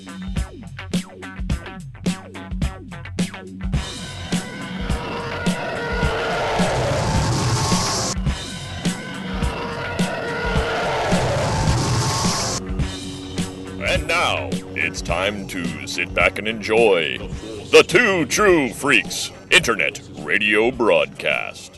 And now, it's time to sit back and enjoy the Two True Freaks Internet Radio Broadcast.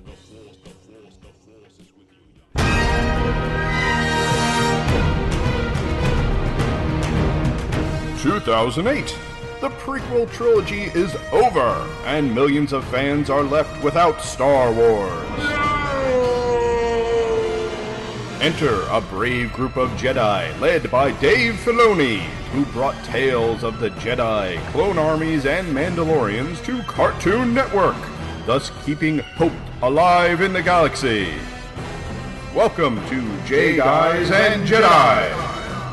2008. The prequel trilogy is over, and millions of fans are left without Star Wars. Enter a brave group of Jedi led by Dave Filoni, who brought tales of the Jedi, clone armies, and Mandalorians to Cartoon Network, thus keeping hope alive in the galaxy. Welcome to J Guys and Jedi.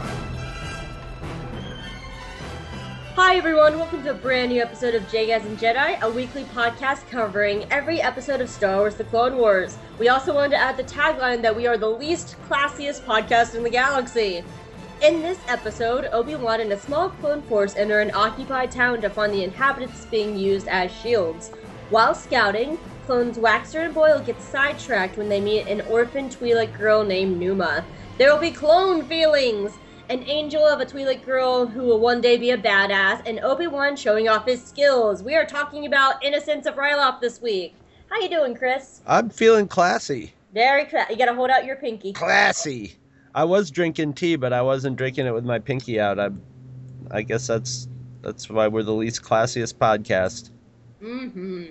Hi everyone, welcome to a brand new episode of J Guys and Jedi, a weekly podcast covering every episode of Star Wars The Clone Wars. We also wanted to add the tagline that we are the least classiest podcast in the galaxy. In this episode, Obi-Wan and a small clone force enter an occupied town to find the inhabitants being used as shields. While scouting, clones Waxer and Boyle get sidetracked when they meet an orphan Twi'lek girl named Numa. There will be clone feelings! An angel of a Twi'lek girl who will one day be a badass, and Obi-Wan showing off his skills. We are talking about Innocence of Ryloth this week. How you doing, Chris? I'm feeling classy. Very classy. You gotta hold out your pinky. Classy. I was drinking tea, but I wasn't drinking it with my pinky out. I guess that's why we're the least classiest podcast. Mm-hmm.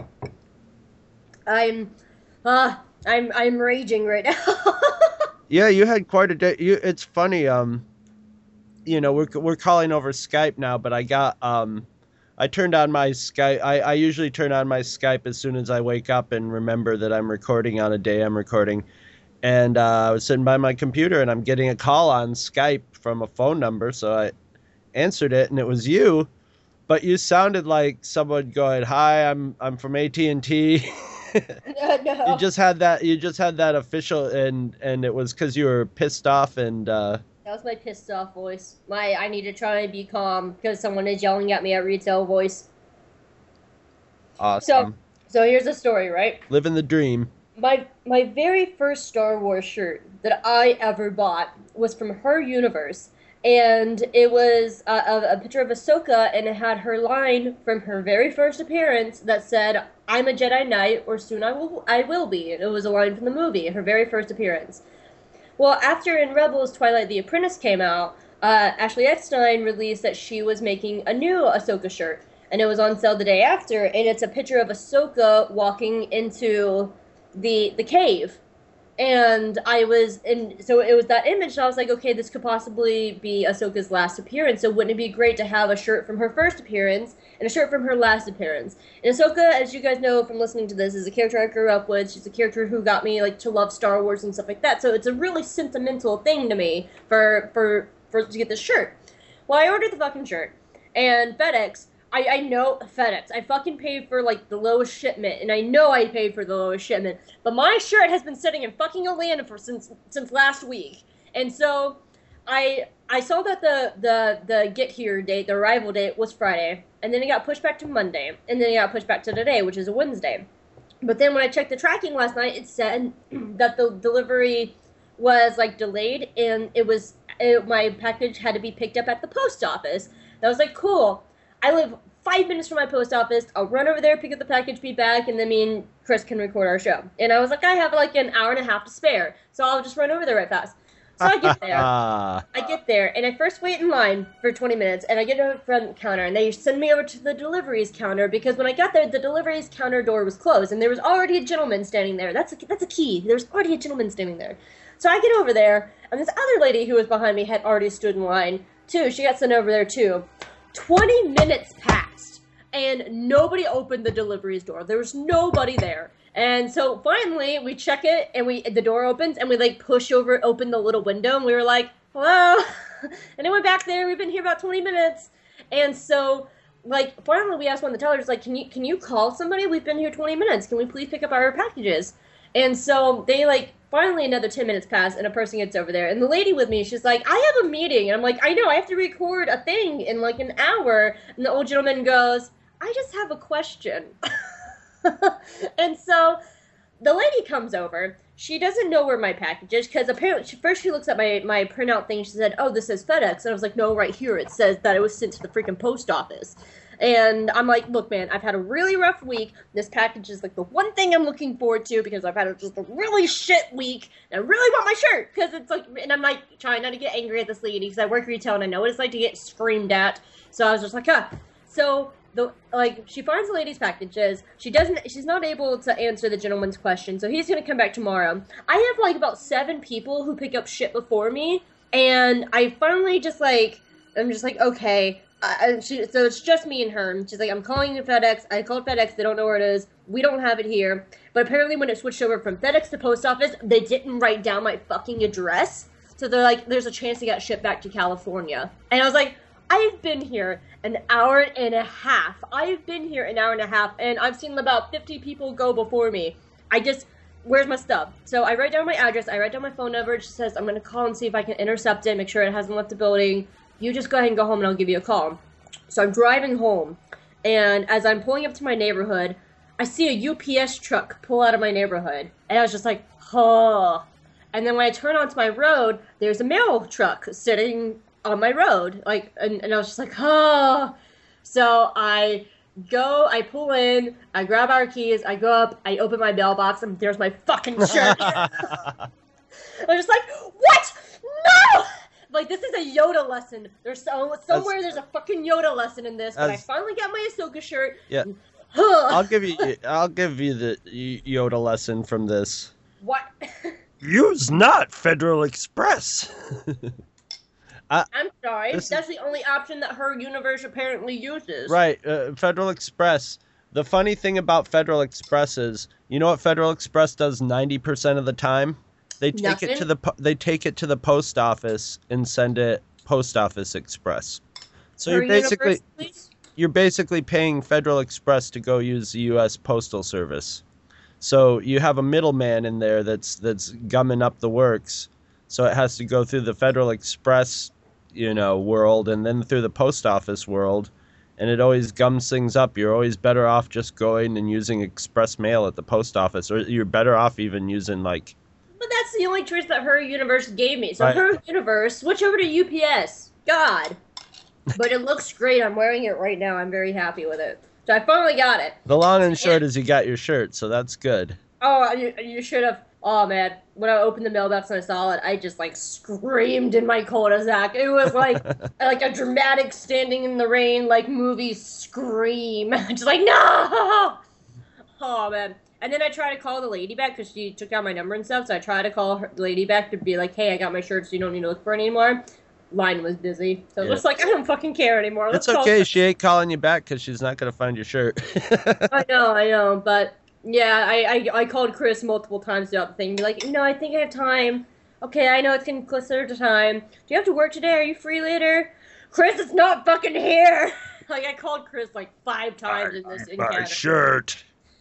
I'm raging right now. Yeah, you had quite a day. It's funny. You know, we're calling over Skype now, but I got I turned on my Skype. I usually turn on my Skype as soon as I wake up and remember that I'm recording on a day I'm recording. And I was sitting by my computer and I'm getting a call on Skype from a phone number, so I answered it and it was you, but you sounded like someone going, "Hi, I'm from AT&T." No. You just had that official, and it was because you were pissed off and. That was my pissed off voice. I need to try and be calm because someone is yelling at me at retail voice. Awesome. So here's the story, right? Living the dream. My very first Star Wars shirt that I ever bought was from Her Universe, and it was a picture of Ahsoka, and it had her line from her very first appearance that said, "I'm a Jedi Knight, or soon I will be." It was a line from the movie, her very first appearance. Well, after in Rebels Twilight the Apprentice came out, Ashley Eckstein released that she was making a new Ahsoka shirt, and it was on sale the day after, and it's a picture of Ahsoka walking into the cave. And so it was that image, and I was like, okay, this could possibly be Ahsoka's last appearance, so wouldn't it be great to have a shirt from her first appearance and a shirt from her last appearance? And Ahsoka, as you guys know from listening to this, is a character I grew up with. She's a character who got me to love Star Wars and stuff like that, so it's a really sentimental thing to me for to get this shirt. Well, I ordered the fucking shirt, and FedEx, I know FedEx. I fucking paid for, the lowest shipment, and I know I paid for the lowest shipment, but my shirt has been sitting in fucking Atlanta since last week. And so, I saw that the get here date, the arrival date, was Friday, and then it got pushed back to Monday, and then it got pushed back to today, which is a Wednesday. But then when I checked the tracking last night, it said that the delivery was, delayed, and my package had to be picked up at the post office. And I was like, cool. I live 5 minutes from my post office. I'll run over there, pick up the package, be back, and then me and Chris can record our show. And I was like, I have an hour and a half to spare, so I'll just run over there right fast. So I get there. And I first wait in line for 20 minutes, and I get to the front counter, and they send me over to the deliveries counter, because when I got there, the deliveries counter door was closed, and there was already a gentleman standing there. That's a key. There was already a gentleman standing there. So I get over there, and this other lady who was behind me had already stood in line, too. She got sent over there, too. 20 minutes passed, and nobody opened the deliveries door. There was nobody there. And so finally, we check it, and the door opens, and we open the little window, and we were like, hello? And it went back there. We've been here about 20 minutes. And so, finally we asked one of the tellers, can you call somebody? We've been here 20 minutes. Can we please pick up our packages? And so they, finally another 10 minutes pass, and a person gets over there. And the lady with me, she's like, I have a meeting. And I'm like, I know, I have to record a thing in like an hour. And the old gentleman goes, I just have a question. And so the lady comes over. She doesn't know where my package is, because apparently, first she looks at my printout thing. She said, oh, this says FedEx. And I was like, no, right here. It says that it was sent to the freaking post office. And I'm like, look, man, I've had a really rough week. This package is like the one thing I'm looking forward to, because I've had just a really shit week. And I really want my shirt, because it's like, and I'm like trying not to get angry at this lady, because I work retail and I know what it's like to get screamed at. So I was just like, huh. So she finds the lady's packages. She's not able to answer the gentleman's question, so he's gonna come back tomorrow. I have like about 7 people who pick up shit before me, and I finally I'm just like, okay. So it's just me and her. She's like, I'm calling FedEx. I called FedEx. They don't know where it is. We don't have it here. But apparently when it switched over from FedEx to post office, they didn't write down my fucking address. So they're like, there's a chance it got shipped back to California. And I was like, I've been here an hour and a half. And I've seen about 50 people go before me. Where's my stuff? So I write down my address. I write down my phone number. It just says, I'm going to call and see if I can intercept it, make sure it hasn't left the building. You just go ahead and go home and I'll give you a call. So I'm driving home, and as I'm pulling up to my neighborhood, I see a UPS truck pull out of my neighborhood. And I was just like, huh. And then when I turn onto my road, there's a mail truck sitting on my road. And I was just like, huh. So I pull in, I grab our keys, I go up, I open my mailbox, and there's my fucking shirt. I'm just like, what? No! Like, this is a Yoda lesson. There's there's a fucking Yoda lesson in this, but I finally got my Ahsoka shirt. Yeah. I'll give you the Yoda lesson from this. What? Use not Federal Express. I'm sorry. That's the only option that her universe apparently uses. Right. Federal Express. The funny thing about Federal Express is, you know what Federal Express does 90% of the time? They take it to the post office and send it Post Office Express. So you're basically paying Federal Express to go use the U.S. Postal Service. So you have a middleman in there that's gumming up the works. So it has to go through the Federal Express, world, and then through the post office world, and it always gums things up. You're always better off just going and using express mail at the post office, or you're better off even using like. But that's the only choice that her universe gave me. So right. Her universe, switch over to UPS. God. But it looks great. I'm wearing it right now. I'm very happy with it. So I finally got it. The long and short is you got your shirt, so that's good. Oh, you should have. Oh, man. When I opened the mailbox and I saw it, I just, screamed in my cul-de-sac. It was like a dramatic standing in the rain, movie scream. Just no! Oh, man. And then I tried to call the lady back because she took down my number and stuff. So I tried to call the lady back to be like, hey, I got my shirt, so you don't need to look for it anymore. Line was busy. So I was I don't fucking care anymore. It's okay. She ain't calling you back because she's not going to find your shirt. I know. But, yeah, I called Chris multiple times throughout the thing. Be like, I think I have time. Okay, I know it's getting closer to time. Do you have to work today? Are you free later? Chris is not fucking here. I called Chris 5 times in this encounter. My shirt.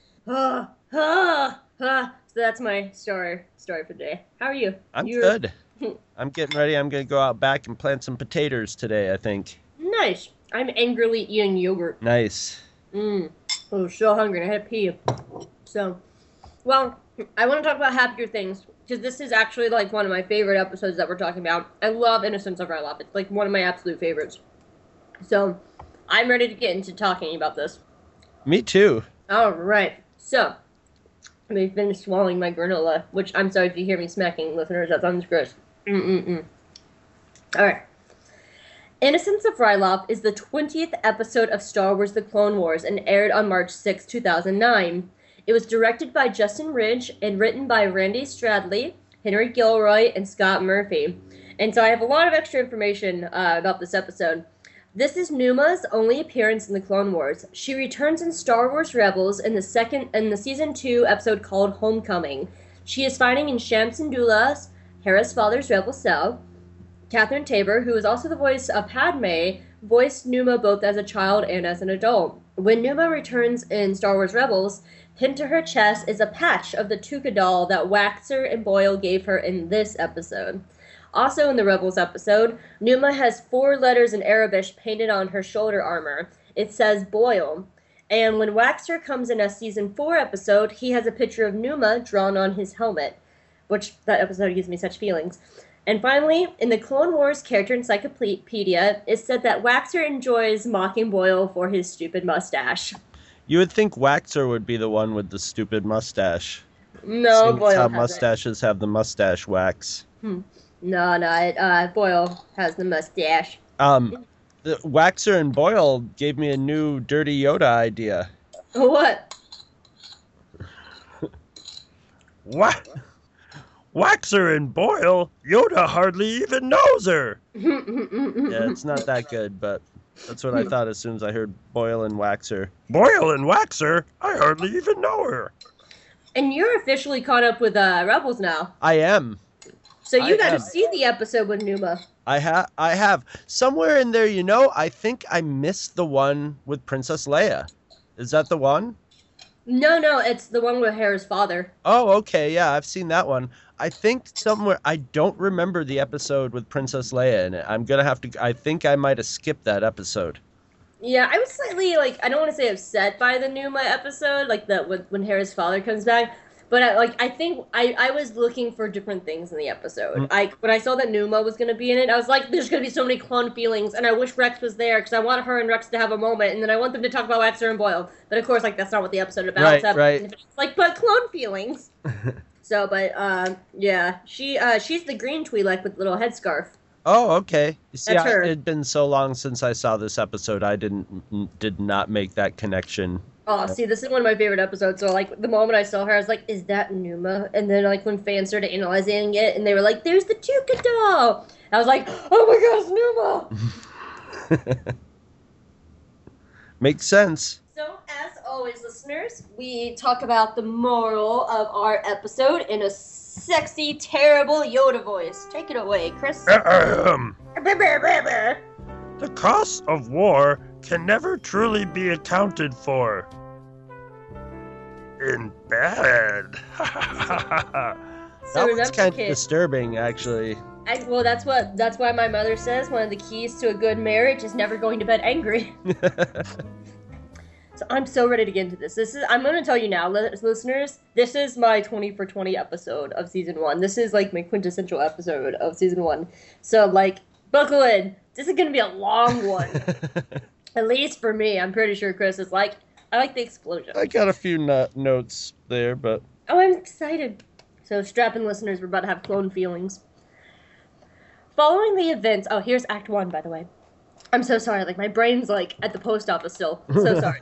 So that's my story for today. How are you? I'm good. I'm getting ready. I'm going to go out back and plant some potatoes today, I think. Nice. I'm angrily eating yogurt. Nice. I was so hungry and I had to pee. So, well, I want to talk about happier things, because this is actually one of my favorite episodes that we're talking about. I love Innocence of Ryloth. It's one of my absolute favorites. So, I'm ready to get into talking about this. Me too. All right. So, let me finish swallowing my granola, which I'm sorry if you hear me smacking, listeners. That sounds gross. All right. Innocence of Ryloth is the 20th episode of Star Wars The Clone Wars and aired on March 6, 2009. It was directed by Justin Ridge and written by Randy Stradley, Henry Gilroy, and Scott Murphy. And so I have a lot of extra information about this episode. This is Numa's only appearance in the Clone Wars. She returns in Star Wars Rebels in the season 2 episode called Homecoming. She is fighting in Sham Syndulla's Hera's father's rebel cell. Catherine Tabor, who is also the voice of Padme, voiced Numa both as a child and as an adult. When Numa returns in Star Wars Rebels, Pinned to her chest is a patch of the Tuca doll that Waxer and Boyle gave her in this episode. Also in the Rebels episode, Numa has 4 letters in Arabic painted on her shoulder armor. It says Boyle. And when Waxer comes in a Season 4 episode, he has a picture of Numa drawn on his helmet, which that episode gives me such feelings. And finally, in the Clone Wars character encyclopedia, it said that Waxer enjoys mocking Boyle for his stupid mustache. You would think Waxer would be the one with the stupid mustache. No, Seeing Boyle how has mustaches have the mustache wax. No, Boyle has the mustache. The Waxer and Boyle gave me a new Dirty Yoda idea. What? What? Waxer and Boyle? Yoda hardly even knows her. Yeah, it's not that good, but that's what I thought as soon as I heard Boyle and Waxer. Boyle and Waxer? I hardly even know her. And you're officially caught up with Rebels now. I am. So you got to see the episode with Numa. I have. Somewhere in there, I think I missed the one with Princess Leia. Is that the one? No, it's the one with Hera's father. Oh, okay, yeah, I've seen that one. I think somewhere, I don't remember the episode with Princess Leia in it. I'm gonna have to, I think I might have skipped that episode. Yeah, I was slightly, I don't want to say upset by the Numa episode, when Hera's father comes back, but I think I was looking for different things in the episode. When I saw that Numa was going to be in it, I was like, there's going to be so many clone feelings, and I wish Rex was there, because I want her and Rex to have a moment, and then I want them to talk about Waxer and Boyle. But of course, that's not what the episode is about. Right. It's but clone feelings. So, yeah, she's the green Twi'lek with the little headscarf. Oh, okay. You see, That's her. It had been so long since I saw this episode, I did not make that connection. Oh, see, this is one of my favorite episodes. So, the moment I saw her, I was like, is that Numa? And then, when fans started analyzing it, and they were like, there's the Tuca doll! I was like, oh my gosh, Numa! Makes sense. So, as always, listeners, we talk about the moral of our episode in a sexy, terrible Yoda voice. Take it away, Chris. The cost of war can never truly be accounted for. In bed. That was kind of disturbing, actually. Well, that's why my mother says one of the keys to a good marriage is never going to bed angry. So I'm so ready to get into this. I'm going to tell you now, listeners, this is my 20 for 20 episode of Season 1. This is, my quintessential episode of Season 1. So, buckle in. This is going to be a long one. At least for me. I'm pretty sure Chris is I like the explosion. I got a few notes there, but... Oh, I'm excited. So, strap in, listeners. We're about to have clone feelings. Following the events... Oh, here's Act 1, by the way. I'm so sorry. My brain's, at the post office still. So sorry.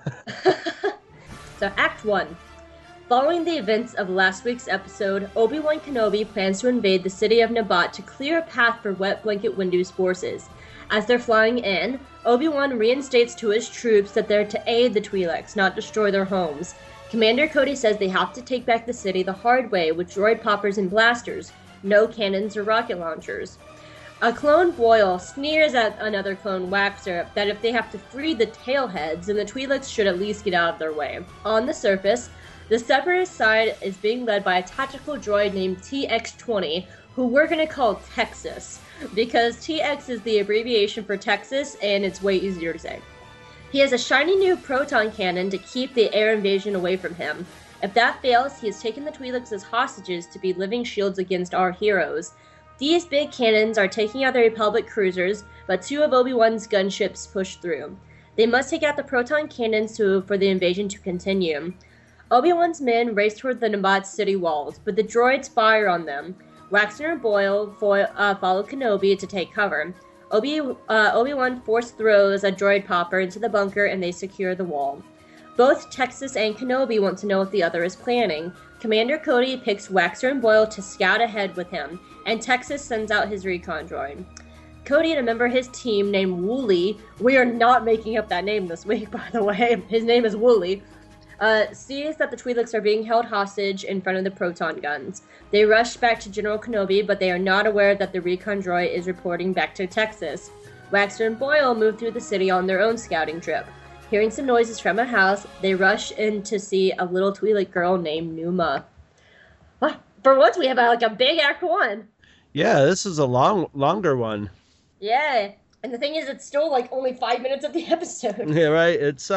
So, Act 1. Following the events of last week's episode, Obi-Wan Kenobi plans to invade the city of Nabat to clear a path for Wet Blanket Windu's forces. As they're flying in, Obi-Wan reinstates to his troops that they're to aid the Twi'leks, not destroy their homes. Commander Cody says they have to take back the city the hard way with droid poppers and blasters, no cannons or rocket launchers. A clone Boyle sneers at another clone Waxer that if they have to free the tailheads, then the Twi'leks should at least get out of their way. On the surface, the Separatist side is being led by a tactical droid named TX-20, who we're going to call Texas, because TX is the abbreviation for Texas, and it's way easier to say. He has a shiny new proton cannon to keep the air invasion away from him. If that fails, he has taken the Twi'leks as hostages to be living shields against our heroes. These big cannons are taking out the Republic cruisers, but 2 of Obi-Wan's gunships push through. They must take out the proton cannons for the invasion to continue. Obi-Wan's men race toward the Nabat city walls, but the droids fire on them. Waxer and Boyle follow Kenobi to take cover. Obi-Wan force throws a droid popper into the bunker and they secure the wall. Both Texas and Kenobi want to know what the other is planning. Commander Cody picks Waxer and Boyle to scout ahead with him, and Texas sends out his recon droid. Cody and a member of his team named Wooly, we are not making up that name this week, by the way, his name is Wooly, sees that the Twi'leks are being held hostage in front of the proton guns. They rush back to General Kenobi, but they are not aware that the recon droid is reporting back to Texas. Waxer and Boyle move through the city on their own scouting trip. Hearing some noises from a house, they rush in to see a little Twi'lek girl named Numa. What? For once, we have like a big Act 1. Yeah, this is a longer one. Yeah, and the thing is, it's still like only 5 minutes of the episode. Yeah, right.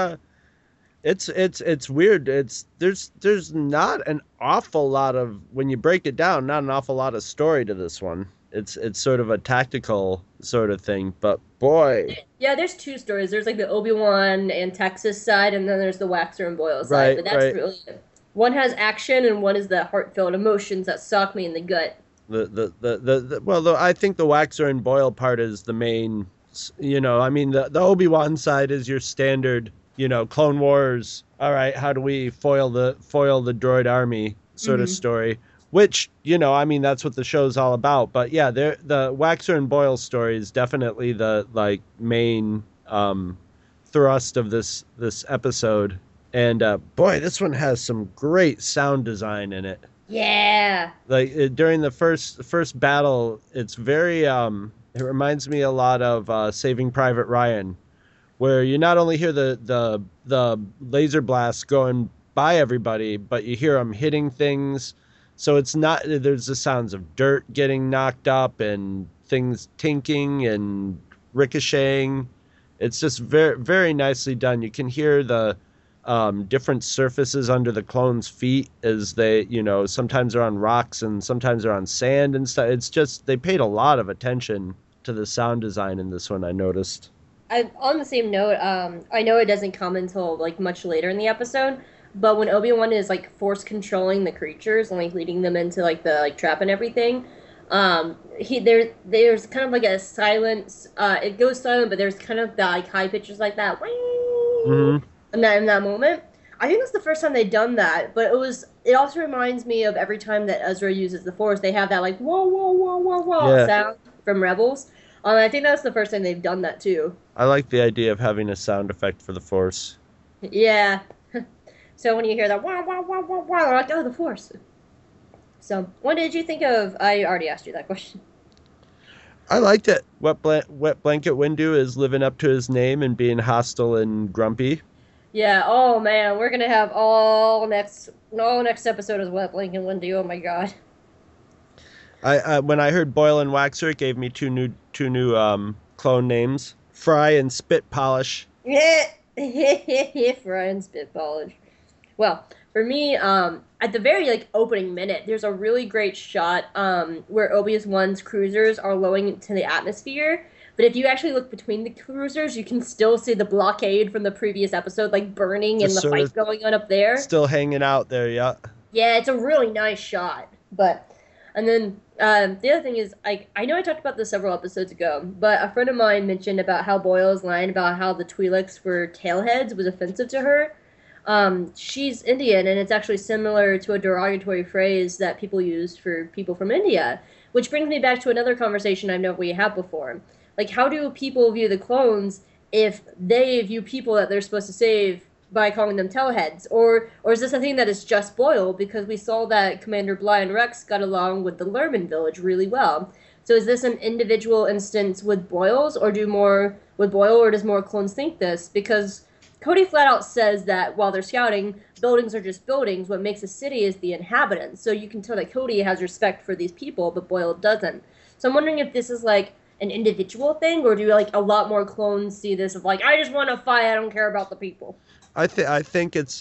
It's weird. There's not an awful lot of, when you break it down, not an awful lot of story to this one. It's sort of a tactical sort of thing, but boy. Yeah, there's two stories. There's like the Obi-Wan and Texas side, and then there's the Waxer and Boyle side. Right, but that's right. really it. One has action, and one is the heartfelt emotions that sock me in the gut. I think the Waxer and Boyle part is the main. I mean, the Obi-Wan side is your standard. Clone Wars. All right, how do we foil the droid army sort of story? Which, I mean, that's what the show's all about. But yeah, the Waxer and Boyle story is definitely the main thrust of this episode. And boy, this one has some great sound design in it. Yeah. During the first battle, it's very it reminds me a lot of Saving Private Ryan, where you not only hear the laser blasts going by everybody, but you hear them hitting things. So there's the sounds of dirt getting knocked up and things tinking and ricocheting. It's just very, very nicely done. You can hear the different surfaces under the clones' feet as they, sometimes they're on rocks and sometimes they're on sand and stuff. It's just, they paid a lot of attention to the sound design in this one, I noticed. On the same note, I know it doesn't come until like much later in the episode, but when Obi-Wan is like force controlling the creatures and like leading them into like the trap and everything, there's kind of like a silence. It goes silent, but there's kind of the like high pitches like that. Mm-hmm. In that moment, I think that's the first time they've done that. But it also reminds me of every time that Ezra uses the Force, they have that like whoa whoa whoa whoa whoa sound from Rebels. I think that's the first time they've done that too. I like the idea of having a sound effect for the Force. Yeah. So when you hear that wah wah wah wah wah, they're like, oh, the Force. So what did you think of? I already asked you that question. I liked it. Wet Blanket Windu is living up to his name and being hostile and grumpy. Yeah. Oh man, we're gonna have all next episode is Wet Blanket Windu. Oh my god. When I heard Boyle and Waxer, it gave me two new clone names: Fry and Spit Polish. Yeah, Fry and Spit Polish. Well, for me, at the very opening minute, there's a really great shot where Obi-Wan's cruisers are lowering into the atmosphere. But if you actually look between the cruisers, you can still see the blockade from the previous episode burning and the fight going on up there. Still hanging out there, yeah. Yeah, it's a really nice shot. And then the other thing is, I know I talked about this several episodes ago, but a friend of mine mentioned about how Boyle's line about how the Twi'leks were tailheads was offensive to her. She's Indian, and it's actually similar to a derogatory phrase that people used for people from India, which brings me back to another conversation I know we had before. How do people view the clones if they view people that they're supposed to save by calling them tailheads? Or is this a thing that is just Boyle? Because we saw that Commander Bly and Rex got along with the Lerman village really well. So is this an individual instance with Boyle's, or does more clones think this? Because Cody flat out says that while they're scouting, buildings are just buildings. What makes a city is the inhabitants. So you can tell that Cody has respect for these people, but Boyle doesn't. So I'm wondering if this is an individual thing, or do a lot more clones see this of I just want to fight, I don't care about the people? I think it's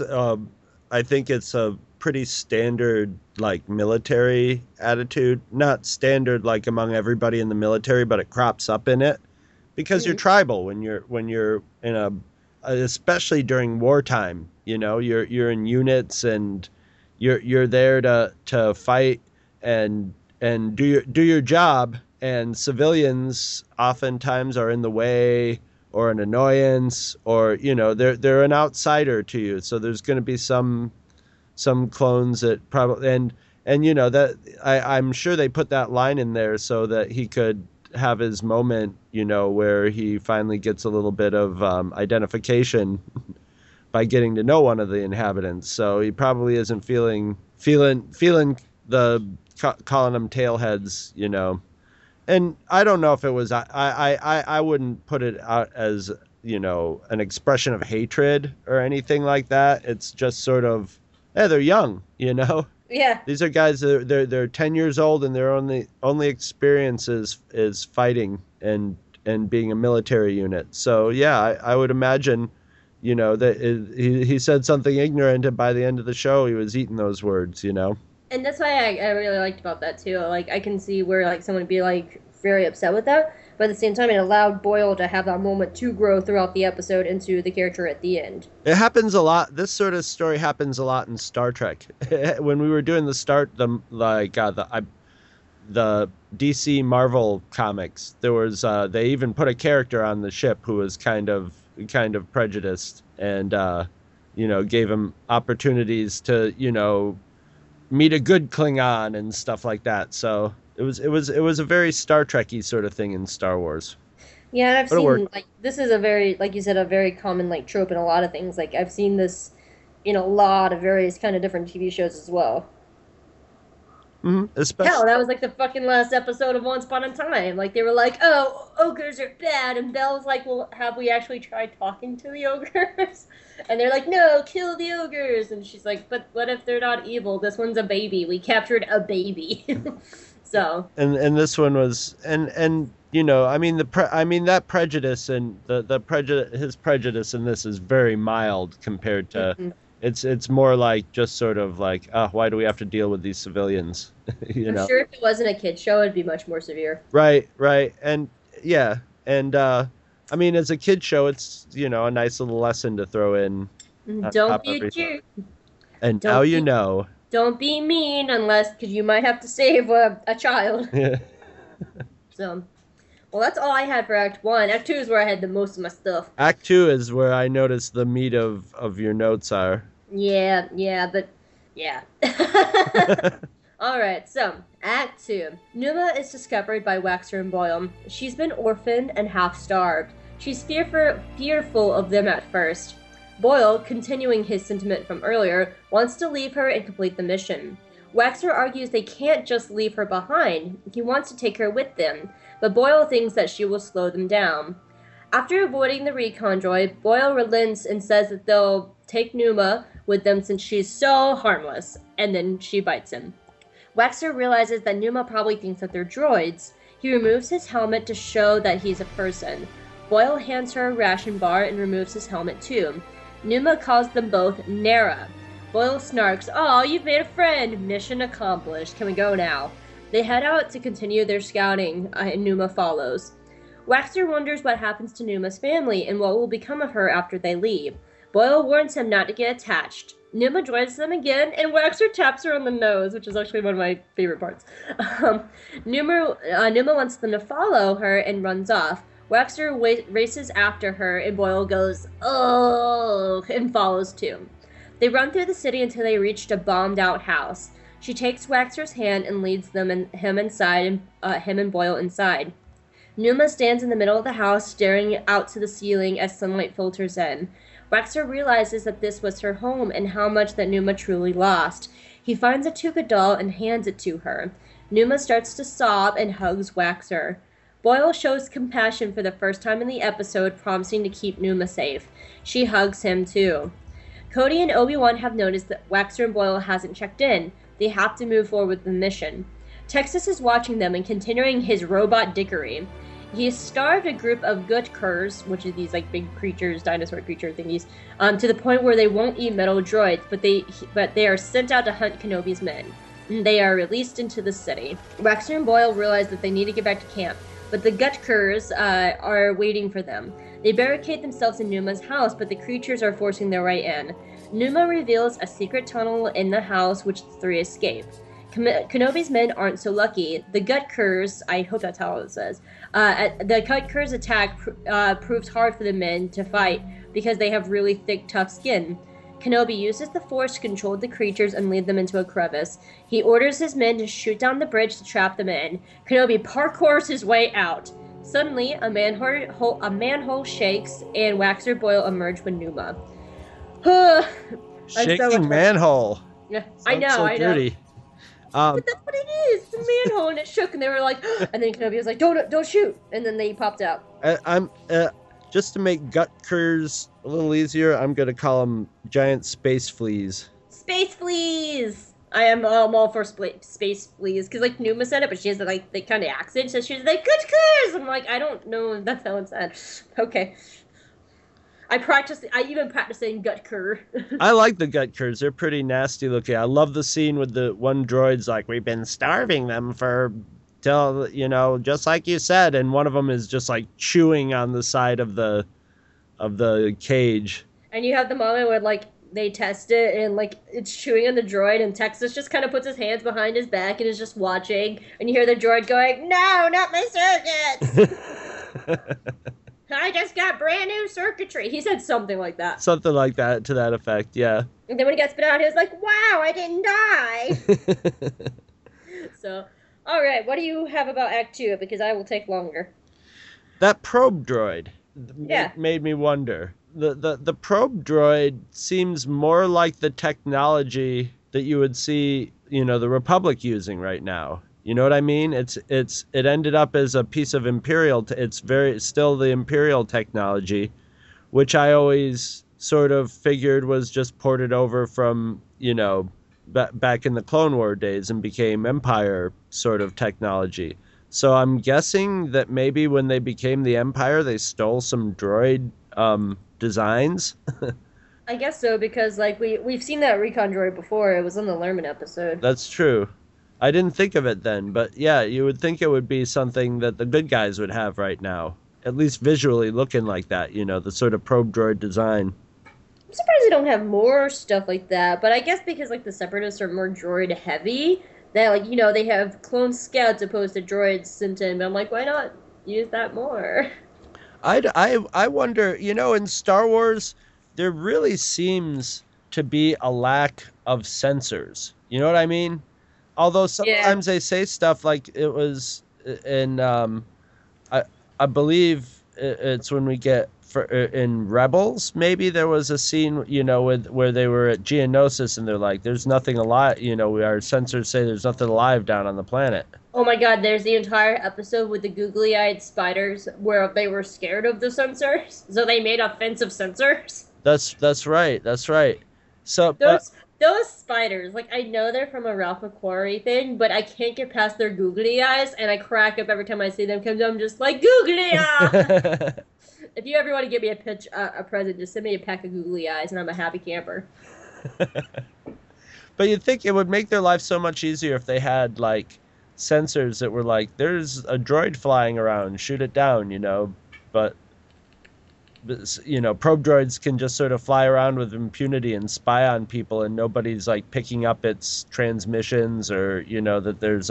a pretty standard military attitude. Not standard among everybody in the military, but it crops up in it because you're tribal when you're in especially during wartime. You're in units and you're there to fight and do your job. And civilians oftentimes are in the way or an annoyance, or they're an outsider to you. So there's going to be some clones that probably and that I'm sure they put that line in there so that he could have his moment, where he finally gets a little bit of identification by getting to know one of the inhabitants. So he probably isn't feeling the calling them tailheads, And I don't know if it was. I wouldn't put it out as an expression of hatred or anything like that. It's just sort of, they're young, Yeah. These are guys that they're 10 years old, and their only experience is fighting and being a military unit. So yeah, I would imagine, that he said something ignorant, and by the end of the show, he was eating those words, And that's why I really liked about that too. Like, I can see where like someone would be like very upset with that, but at the same time, it allowed Boyle to have that moment to grow throughout the episode into the character at the end. It happens a lot. This sort of story happens a lot in Star Trek. When we were doing the DC Marvel comics, there was they even put a character on the ship who was kind of prejudiced, and gave him opportunities to meet a good Klingon and stuff like that. So it was a very Star Trek-y sort of thing in Star Wars. Yeah, and I've But it seen worked. like this is a very, like you said, a very common like trope in a lot of things. Like I've seen this in a lot of various kind of different TV shows as well. Especially, Hell, that was like the fucking last episode of Once Upon a Time. Like they were like, "Oh, ogres are bad," and Belle's like, "Well, have we actually tried talking to the ogres?" And they're like, "No, kill the ogres." And she's like, "But what if they're not evil? This one's a baby. We captured a baby." So. and this one was, and I mean that prejudice and his prejudice in this is very mild compared to. Mhm. It's more like just sort of like, why do we have to deal with these civilians? I'm sure if it wasn't a kid show, it'd be much more severe. Right, and yeah, and I mean, as a kid show, it's a nice little lesson to throw in. on Don't top be of a everything. jerk. And Don't now be- you know. Don't be mean because you might have to save a child. Yeah. So, well, that's all I had for Act 1. Act 2 is where I had the most of my stuff. Act 2 is where I noticed the meat of your notes are. Yeah, but yeah. Alright, so, Act 2. Numa is discovered by Waxer and Boyle. She's been orphaned and half-starved. She's fearful of them at first. Boyle, continuing his sentiment from earlier, wants to leave her and complete the mission. Waxer argues they can't just leave her behind. He wants to take her with them, but Boyle thinks that she will slow them down. After avoiding the recon droid, Boyle relents and says that they'll take Numa with them since she's so harmless, and then she bites him. Waxer realizes that Numa probably thinks that they're droids. He removes his helmet to show that he's a person. Boyle hands her a ration bar and removes his helmet too. Numa calls them both Nara. Boyle snarks, "Aw, you've made a friend! Mission accomplished. Can we go now?" They head out to continue their scouting, and Numa follows. Waxer wonders what happens to Numa's family and what will become of her after they leave. Boyle warns him not to get attached. Numa joins them again, and Waxer taps her on the nose, which is actually one of my favorite parts. Numa wants them to follow her and runs off. Waxer races after her, and Boyle goes, "Oh," and follows too. They run through the city until they reached a bombed-out house. She takes Waxer's hand and leads him and Boyle inside. Numa stands in the middle of the house, staring out to the ceiling as sunlight filters in. Waxer realizes that this was her home and how much that Numa truly lost. He finds a Tuca doll and hands it to her. Numa starts to sob and hugs Waxer. Boyle shows compassion for the first time in the episode, promising to keep Numa safe. She hugs him too. Cody and Obi-Wan have noticed that Waxer and Boyle hasn't checked in. They have to move forward with the mission. Texas is watching them and continuing his robot dickery. He has starved a group of Gutkurs, which are these like big creatures, dinosaur creature thingies, to the point where they won't eat metal droids, but they are sent out to hunt Kenobi's men. They are released into the city. Waxer and Boyle realize that they need to get back to camp, but the Gutkurs are waiting for them. They barricade themselves in Numa's house, but the creatures are forcing their way in. Numa reveals a secret tunnel in the house, which the three escape. Kenobi's men aren't so lucky. The Gutkurs, I hope that's how it says, the Gutkurs attack proves hard for the men to fight because they have really thick, tough skin. Kenobi uses the Force to control the creatures and lead them into a crevice. He orders his men to shoot down the bridge to trap them in. Kenobi parkours his way out. Suddenly, a manhole shakes, and Waxer Boyle emerge with Numa. Shaking manhole. Yeah, Sounds so dirty. But that's what it is. It's a manhole, and it shook, and they were like, and then Kenobi was like, "Don't shoot!" And then they popped out. just to make gut curs a little easier, I'm gonna call them giant space fleas. Space fleas. I'm all for space fleas because like Numa said it, but she has like the kind of accent, so she's like good curs. I'm like, I don't know if that's how it's said. Okay. I even practiced saying gut cur. I like the gut curs. They're pretty nasty looking. I love the scene with the one droid's like, we've been starving them for till, just like you said, and one of them is just like chewing on the side of the cage. And you have the moment where like they test it and like it's chewing on the droid, and Texas just kind of puts his hands behind his back and is just watching, and you hear the droid going, "No, not my circuits." I just got brand new circuitry. He said something like that. Something like that, to that effect, yeah. And then when he got spit out, he was like, "Wow, I didn't die." So, all right, what do you have about Act 2? Because I will take longer. That probe droid Yeah. made me wonder. The probe droid seems more like the technology that you would see, the Republic using right now. You know what I mean? It ended up as a piece of Imperial. It's still the Imperial technology, which I always sort of figured was just ported over from, back in the Clone War days and became Empire sort of technology. So I'm guessing that maybe when they became the Empire, they stole some droid designs. I guess so, because like we've seen that recon droid before. It was in the Lerman episode. That's true. I didn't think of it then, but yeah, you would think it would be something that the good guys would have right now. At least visually looking like that, the sort of probe droid design. I'm surprised they don't have more stuff like that, but I guess because like the Separatists are more droid heavy, that like, they have clone scouts opposed to droids sent in, but I'm like, why not use that more? I wonder, in Star Wars, there really seems to be a lack of sensors. You know what I mean? Although sometimes they say stuff like it was in, I believe it's when we get in Rebels, maybe there was a scene, where they were at Geonosis and they're like, there's nothing alive, our sensors say there's nothing alive down on the planet. Oh my god, there's the entire episode with the googly-eyed spiders where they were scared of the sensors, so they made offensive sensors. That's right. So Those spiders, like, I know they're from a Ralph McQuarrie thing, but I can't get past their googly eyes, and I crack up every time I see them because I'm just like, googly eyes! If you ever want to give me a present, just send me a pack of googly eyes, and I'm a happy camper. But you'd think it would make their life so much easier if they had, like, sensors that were like, there's a droid flying around, shoot it down, but probe droids can just sort of fly around with impunity and spy on people, and nobody's like picking up its transmissions or that there's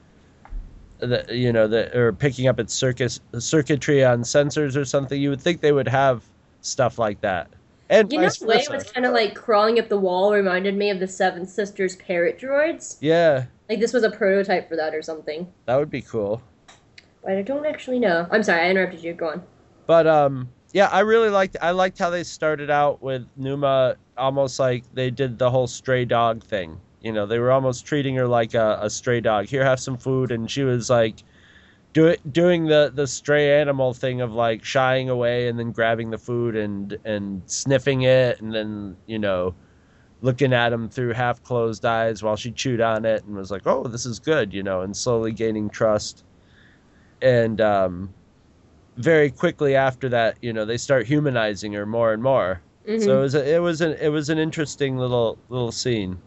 or picking up its circuitry on sensors or something. You would think they would have stuff like that. And the way it was kind of like crawling up the wall reminded me of the Seven Sisters parrot droids. Yeah. Like this was a prototype for that or something. That would be cool. But I don't actually know. I'm sorry, I interrupted you. Go on. But yeah, I liked how they started out with Numa almost like they did the whole stray dog thing. They were almost treating her like a stray dog. Here, have some food, and she was like doing the stray animal thing of like shying away and then grabbing the food and sniffing it, and then looking at him through half closed eyes while she chewed on it and was like, oh, this is good, and slowly gaining trust. And very quickly after that, they start humanizing her more and more. Mm-hmm. So it was an interesting little scene.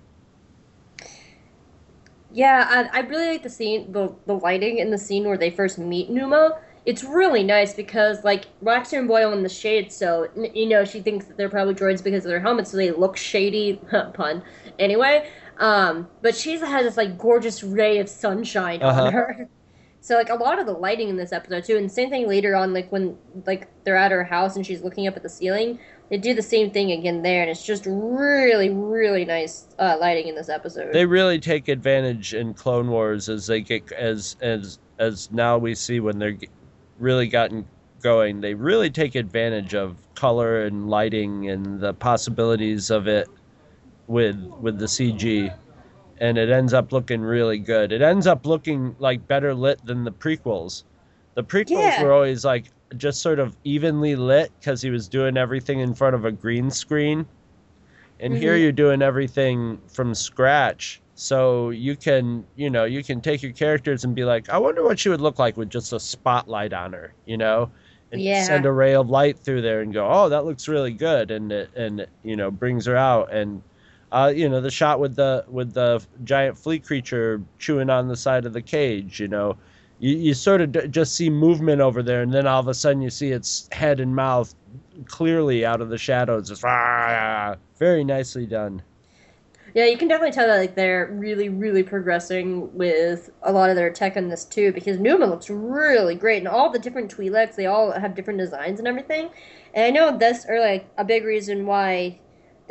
Yeah, I really like the scene, the lighting in the scene where they first meet Numa. It's really nice because, like, Roxy and Boyle in the shade, so, she thinks that they're probably droids because of their helmets, so they look shady, pun, anyway. But she has this, like, gorgeous ray of sunshine on her. So, like, a lot of the lighting in this episode, too, and same thing later on, like, when, like, they're at her house and she's looking up at the ceiling, they do the same thing again there, and it's just really, really nice lighting in this episode. They really take advantage in Clone Wars as they get, as now we see when they're really gotten going, they really take advantage of color and lighting and the possibilities of it with the CG. And it ends up looking really good. It ends up looking like better lit than the prequels. The prequels were always like just sort of evenly lit because he was doing everything in front of a green screen. And here you're doing everything from scratch. So you can take your characters and be like, I wonder what she would look like with just a spotlight on her, and send a ray of light through there and go, oh, that looks really good. And it brings her out. And, the shot with the giant flea creature chewing on the side of the cage, you sort of just see movement over there. And then all of a sudden you see its head and mouth clearly out of the shadows. Just very nicely done. Yeah, you can definitely tell that like they're really, really progressing with a lot of their tech in this too, because Numa looks really great, and all the different Twi'leks, they all have different designs and everything. And I know this, or like a big reason why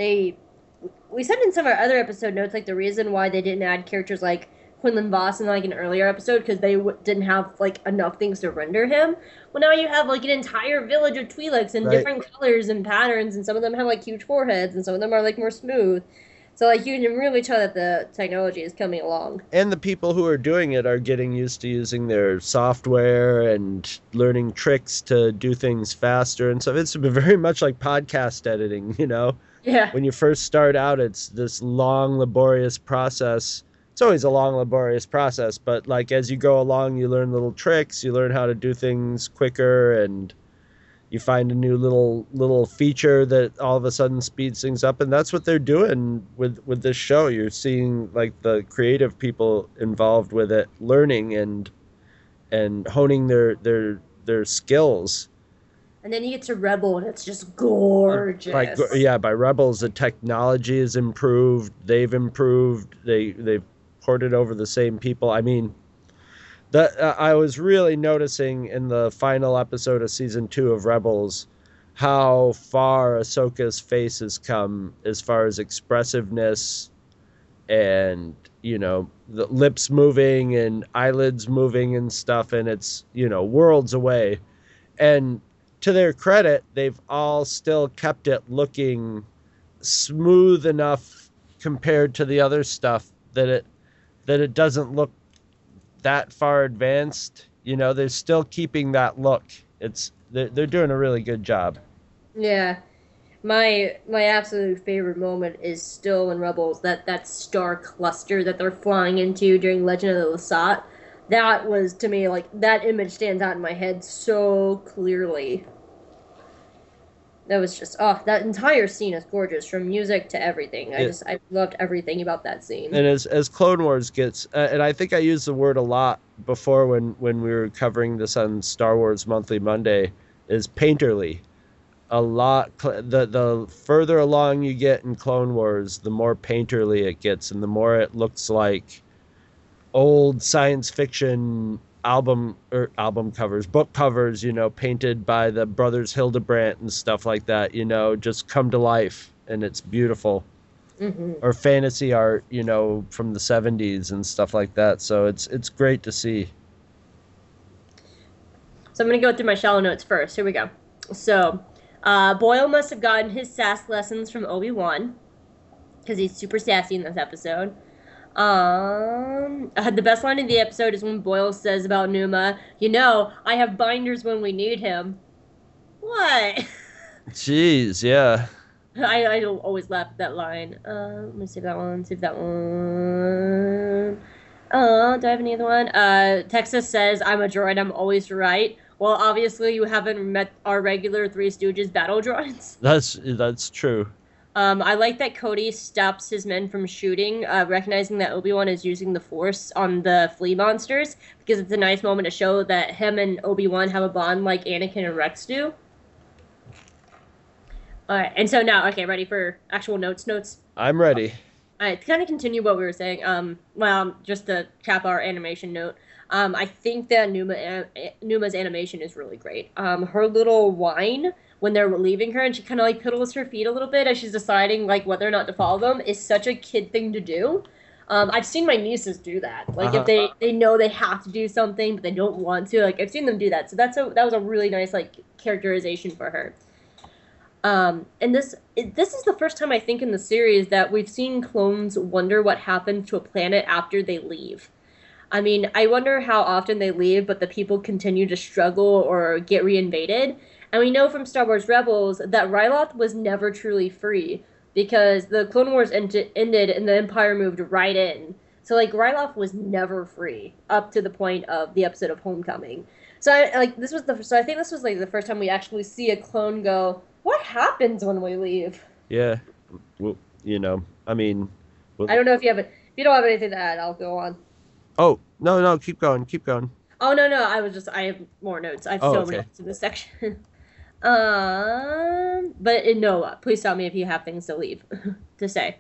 we said in some of our other episode notes, like the reason why they didn't add characters like Quinlan Voss in like an earlier episode, because they didn't have like enough things to render him. Well, now you have like an entire village of Twi'leks in different colors and patterns, and some of them have like huge foreheads, and some of them are like more smooth. So, like, you can really tell that the technology is coming along. And the people who are doing it are getting used to using their software and learning tricks to do things faster. And so it's very much like podcast editing, Yeah. When you first start out, it's this long, laborious process. It's always a long, laborious process. But, like, as you go along, you learn little tricks. You learn how to do things quicker, and you find a new little feature that all of a sudden speeds things up, and that's what they're doing with this show. You're seeing like the creative people involved with it learning and honing their skills. And then you get to Rebel, and it's just gorgeous. By Rebels, the technology is improved. They've improved. They've ported over the same people. I mean, I was really noticing in the final episode of season 2 of Rebels how far Ahsoka's face has come as far as expressiveness and, the lips moving and eyelids moving and stuff. And it's, worlds away. And to their credit, they've all still kept it looking smooth enough compared to the other stuff that it doesn't look that far advanced. They're still keeping that look. They're doing a really good job. Yeah. My absolute favorite moment is still in Rebels, that star cluster that they're flying into during Legend of the Lasat. That was, to me, like, that image stands out in my head so clearly. That was just, that entire scene is gorgeous, from music to everything. I loved everything about that scene. And as Clone Wars gets, and I think I used the word a lot before when we were covering this on Star Wars Monthly Monday, is painterly. A lot, the further along you get in Clone Wars, the more painterly it gets, and the more it looks like old science fiction book covers, painted by the brothers Hildebrandt and stuff like that, just come to life, and it's beautiful. Mm-hmm. Or fantasy art, from the 70s and stuff like that. So it's great to see. So I'm going to go through my shallow notes first. Here we go. So Boyle must have gotten his sass lessons from Obi-Wan, because he's super sassy in this episode. The best line in the episode is when Boyle says about Numa, I have binders when we need him. What? Jeez, yeah. I always laugh at that line. Let me save that one. Do I have any other one? Texas says, I'm a droid, I'm always right. Well, obviously you haven't met our regular Three Stooges battle droids. That's true. I like that Cody stops his men from shooting, recognizing that Obi-Wan is using the Force on the flea monsters, because it's a nice moment to show that him and Obi-Wan have a bond like Anakin and Rex do. Alright, and so now, okay, ready for actual notes? I'm ready. Alright, to kind of continue what we were saying, just to cap our animation note, I think that Numa's animation is really great. Her little whine when they're leaving her, and she kind of like piddles her feet a little bit as she's deciding like whether or not to follow them, is such a kid thing to do. I've seen my nieces do that. Like if they know they have to do something but they don't want to, like I've seen them do that. So that was a really nice like characterization for her. And this is the first time I think in the series that we've seen clones wonder what happens to a planet after they leave. I mean, I wonder how often they leave, but the people continue to struggle or get reinvaded. And we know from Star Wars Rebels that Ryloth was never truly free because the Clone Wars ended and the Empire moved right in. So like Ryloth was never free up to the point of the episode of Homecoming. So I think this was like the first time we actually see a clone go, "What happens when we leave?" Yeah. Well, you know, I mean, I don't know if if you don't have anything to add, I'll go on. oh, no, keep going. Oh no, I have more notes. I have so many notes in this section. But no, please tell me if you have things to leave to say.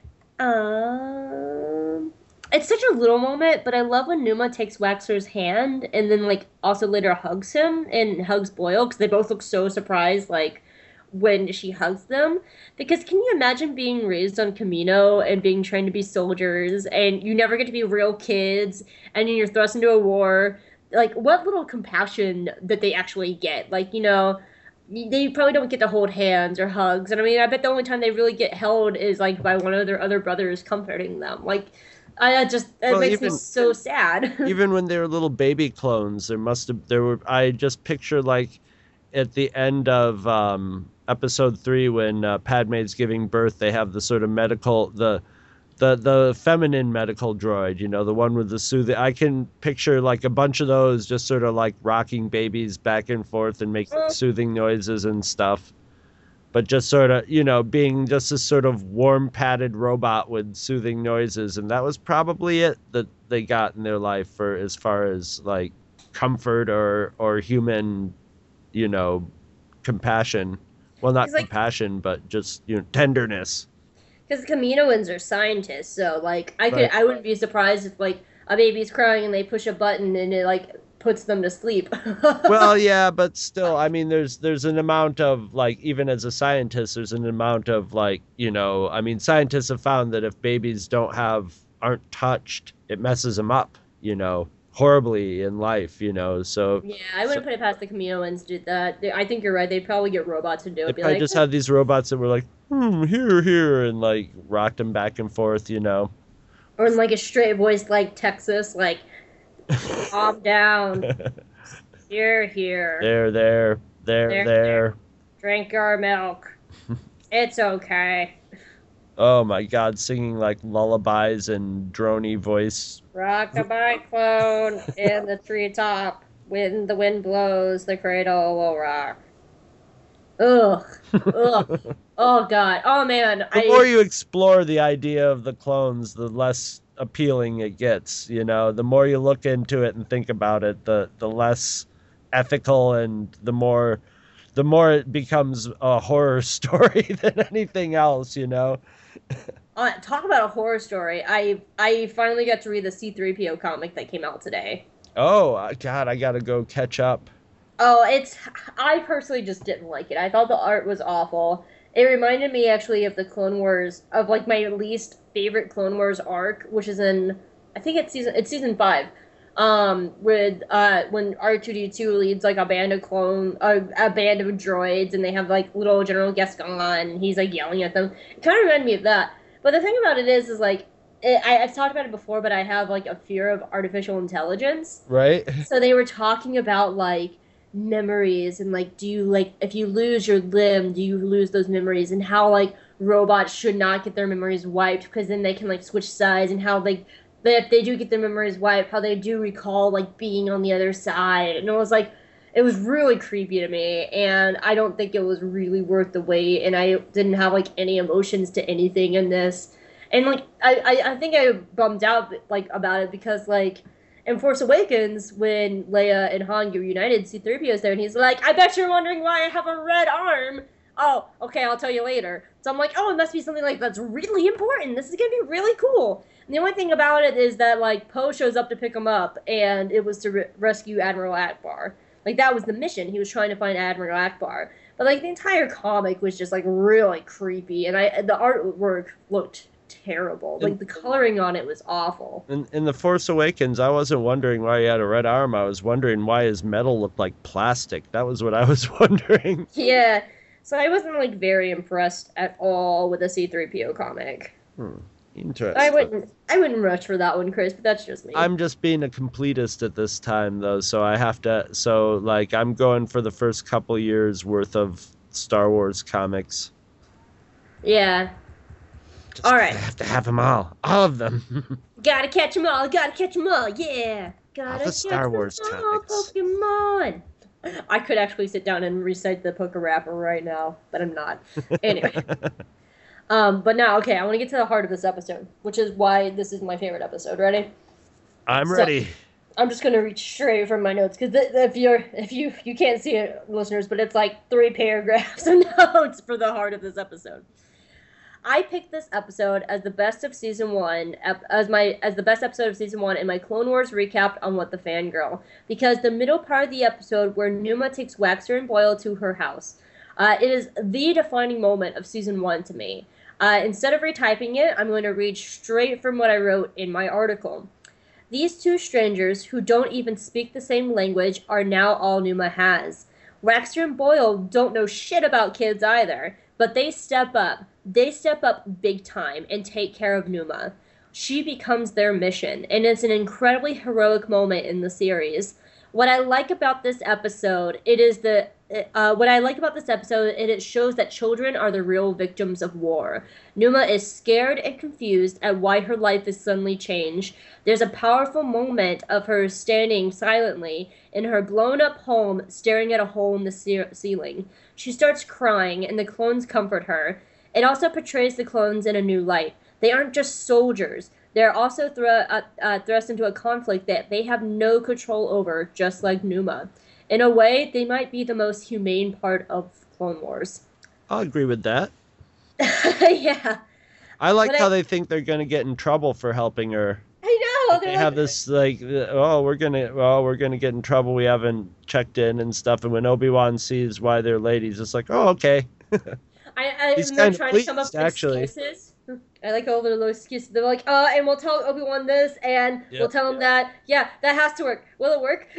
It's such a little moment, but I love when Numa takes Waxer's hand and then like also later hugs him and hugs Boyle because they both look so surprised like when she hugs them. Because can you imagine being raised on Camino and being trained to be soldiers and you never get to be real kids and then you're thrust into a war? Like what little compassion that they actually get? Like, you know, they probably don't get to hold hands or hugs. And I mean, I bet the only time they really get held is like by one of their other brothers comforting them. Like, it makes me so sad. Even when they were little baby clones, I just picture like at the end of episode 3 when Padme's giving birth, they have the sort of medical, the feminine medical droid, you know, the one with the soothing. I can picture like a bunch of those just sort of like rocking babies back and forth and making soothing noises and stuff. But just sort of, you know, being just this sort of warm padded robot with soothing noises. And that was probably it that they got in their life for as far as like comfort or human, you know, compassion. Well, not compassion, but just, you know, tenderness. Because Kaminoans are scientists, so like I wouldn't be surprised if like a baby's crying and they push a button and it like puts them to sleep. Well, yeah, but still, I mean, there's an amount of like, even as a scientist, there's an amount of like, you know, I mean, scientists have found that if babies aren't touched, it messes them up, you know, horribly in life, you know. So yeah, I wouldn't put it past the Kaminoans to do that. I think you're right. They'd probably get robots to do it. They probably just had these robots that were like, here, and like rocked them back and forth, you know. Or in like a straight voice like Texas, like, calm down. Here. There. Drink our milk. It's okay. Oh my God, singing like lullabies and drony voice. Rock-a-bye clone in the treetop. When the wind blows, the cradle will rock. Ugh. Oh God. Oh man. The more you explore the idea of the clones, the less appealing it gets. You know, the more you look into it and think about it, the less ethical and the more it becomes a horror story than anything else. You know. Talk about a horror story. I finally got to read the C-3PO comic that came out today. Oh God, I gotta go catch up. Oh, I personally just didn't like it. I thought the art was awful. It reminded me actually of the Clone Wars, of like my least favorite Clone Wars arc, which is I think it's season 5. With when R2-D2 leads like a band of droids and they have like little General Gascon and he's like yelling at them. It kind of reminded me of that. But the thing about it is like I've talked about it before, but I have like a fear of artificial intelligence. Right. So they were talking about like memories and like if you lose your limb, do you lose those memories, and how like robots should not get their memories wiped because then they can like switch sides, and how like if they do get their memories wiped, how they do recall like being on the other side. And it was really creepy to me, and I don't think it was really worth the wait, and I didn't have like any emotions to anything in this. And like I think I bummed out like about it because like in Force Awakens, when Leia and Han get reunited, C-3PO's there, and he's like, I bet you're wondering why I have a red arm. Oh, okay, I'll tell you later. So I'm like, oh, it must be something like that's really important. This is going to be really cool. And the only thing about it is that, like, Poe shows up to pick him up, and it was to rescue Admiral Ackbar. Like, that was the mission. He was trying to find Admiral Ackbar. But, like, the entire comic was just, like, really creepy, and the artwork looked terrible. Like, the coloring on it was awful. In The Force Awakens, I wasn't wondering why he had a red arm. I was wondering why his metal looked like plastic. That was what I was wondering. Yeah. So I wasn't, like, very impressed at all with the C-3PO comic. Interesting. I wouldn't rush for that one, Chris, but that's just me. I'm just being a completist at this time, though, so I have to. So, like, I'm going for the first couple years worth of Star Wars comics. Yeah. Just, All right. I have to have them all of them. Gotta catch them all. Gotta catch them all. Yeah. Gotta the Star Wars catch 'em all, comics. Pokemon. I could actually sit down and recite the Poke Rapper right now, but I'm not. Anyway. But now, okay, I want to get to the heart of this episode, which is why this is my favorite episode. Ready? I'm ready. I'm just gonna read straight from my notes because if you can't see it, listeners, but it's like 3 paragraphs of notes for the heart of this episode. I picked this episode as the best of season 1, as the best episode of season 1 in my Clone Wars recap on What the Fangirl, because the middle part of the episode where Numa takes Waxer and Boyle to her house, it is the defining moment of season 1 to me. Instead of retyping it, I'm going to read straight from what I wrote in my article. These two strangers, who don't even speak the same language, are now all Numa has. Waxer and Boyle don't know shit about kids either, but they step up. They step up big time and take care of Numa. She becomes their mission, and it's an incredibly heroic moment in the series. What I like about this episode, it shows that children are the real victims of war. Numa is scared and confused at why her life is suddenly changed. There's a powerful moment of her standing silently in her blown-up home, staring at a hole in the ceiling. She starts crying, and the clones comfort her. It also portrays the clones in a new light. They aren't just soldiers. They're also thrust into a conflict that they have no control over, just like Numa. In a way, they might be the most humane part of Clone Wars. I'll agree with that. Yeah. I like how they think they're going to get in trouble for helping her. I know. They have this like, we're gonna get in trouble. We haven't checked in and stuff. And when Obi-Wan sees why they're late, he's just like, oh, okay. He's kind of trying to come up with excuses. I like all the little excuses. They're like, and we'll tell Obi-Wan this, and we'll tell him that. Yeah, that has to work. Will it work?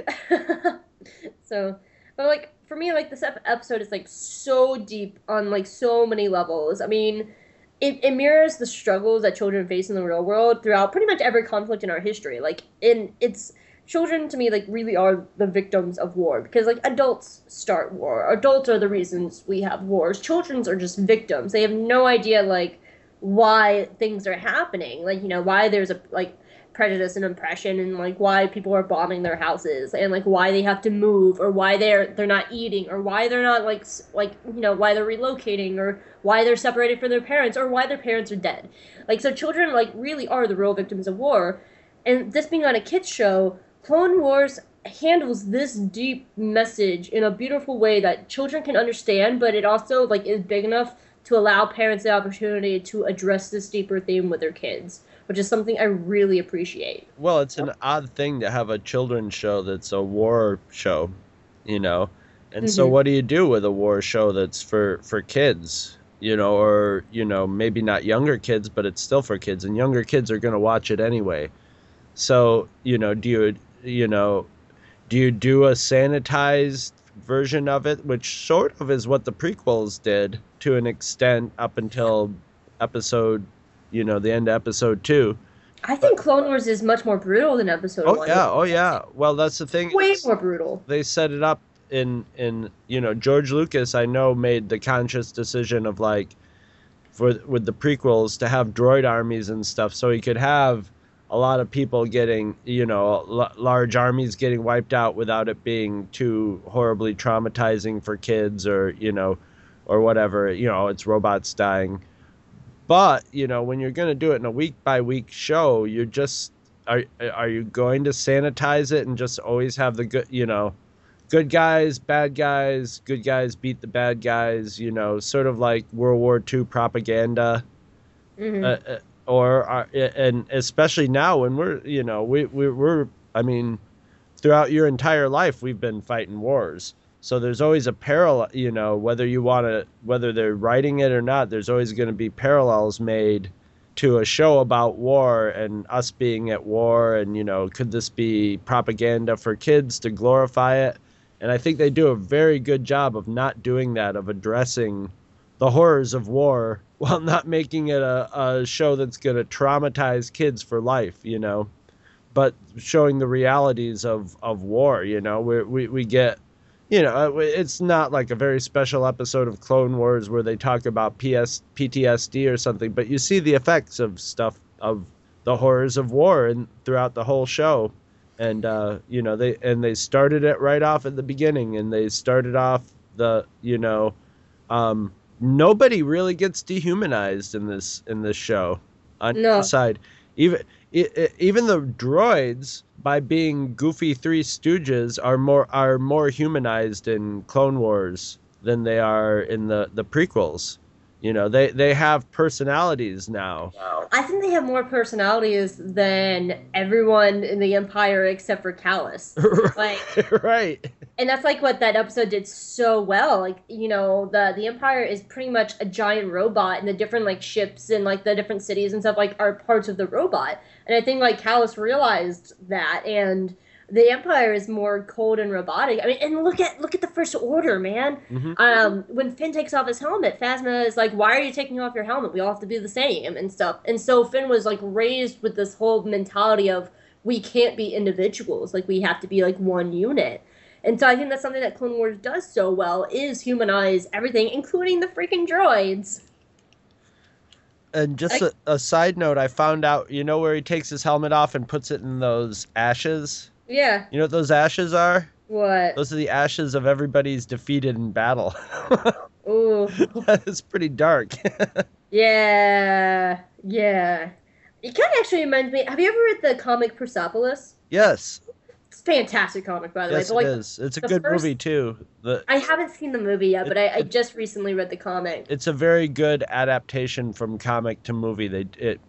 So, but like for me, like this episode is like so deep on like so many levels. I mean, it mirrors the struggles that children face in the real world throughout pretty much every conflict in our history. Like it's children to me like really are the victims of war because like adults start war. Adults are the reasons we have wars. Children are just victims. They have no idea like why things are happening. Like, you know, why there's a like prejudice and oppression and like why people are bombing their houses and like why they have to move or why they're not eating or why they're not like you know why they're relocating or why they're separated from their parents or why their parents are dead. Like so children like really are the real victims of war. And this being on a kids show, Clone Wars handles this deep message in a beautiful way that children can understand, but it also like is big enough to allow parents the opportunity to address this deeper theme with their kids, which is something I really appreciate. Well, it's an odd thing to have a children's show that's a war show, you know? And so what do you do with a war show that's for kids, you know, or, you know, maybe not younger kids, but it's still for kids, and younger kids are going to watch it anyway. So, you know, do you do a sanitized version of it, which sort of is what the prequels did to an extent up until episode, you know, the end of episode 2. I think Clone Wars is much more brutal than episode 1. Oh yeah. Well, that's the thing. Way more brutal. They set it up in you know, George Lucas, I know, made the conscious decision of like with the prequels to have droid armies and stuff, so he could have a lot of people getting, you know, large armies getting wiped out without it being too horribly traumatizing for kids or, you know, or whatever, you know, it's robots dying. But, you know, when you're going to do it in a week by week show, you're just, are you going to sanitize it and just always have the good, you know, good guys beat the bad guys, you know, sort of like World War II propaganda. And especially now when we're, you know, we're, I mean, throughout your entire life, we've been fighting wars. So there's always a parallel, you know, whether they're writing it or not, there's always going to be parallels made to a show about war and us being at war. And, you know, could this be propaganda for kids to glorify it? And I think they do a very good job of not doing that, of addressing the horrors of war while not making it a show that's going to traumatize kids for life, but showing the realities of war. We get, it's not like a very special episode of Clone Wars where they talk about PTSD or something, but you see the effects of stuff, of the horrors of war and throughout the whole show. And, they started it right off at the beginning, and they started off nobody really gets dehumanized in this show. On the side, even the droids, by being goofy Three Stooges, are more humanized in Clone Wars than they are in the prequels. They have personalities now. I think they have more personalities than everyone in the Empire except for Callus. Right. And that's like what that episode did so well. Like, the Empire is pretty much a giant robot, and the different like ships and like the different cities and stuff like are parts of the robot. And I think like Callus realized that, and the Empire is more cold and robotic. I mean, and look at the First Order, man. Mm-hmm. When Finn takes off his helmet, Phasma is like, "Why are you taking off your helmet? We all have to be the same," and stuff. And so Finn was like raised with this whole mentality of we can't be individuals, like we have to be like one unit. And so I think that's something that Clone Wars does so well, is humanize everything, including the freaking droids. And just a side note, I found out, where he takes his helmet off and puts it in those ashes? Yeah. You know what those ashes are? What? Those are the ashes of everybody's defeated in battle. Ooh. That's pretty dark. Yeah. It kind of actually reminds me, have you ever read the comic Persepolis? Yes. It's a fantastic comic, by the way. Yes, it is. It's a good movie, too. I haven't seen the movie yet, but I just recently read the comic. It's a very good adaptation from comic to movie. It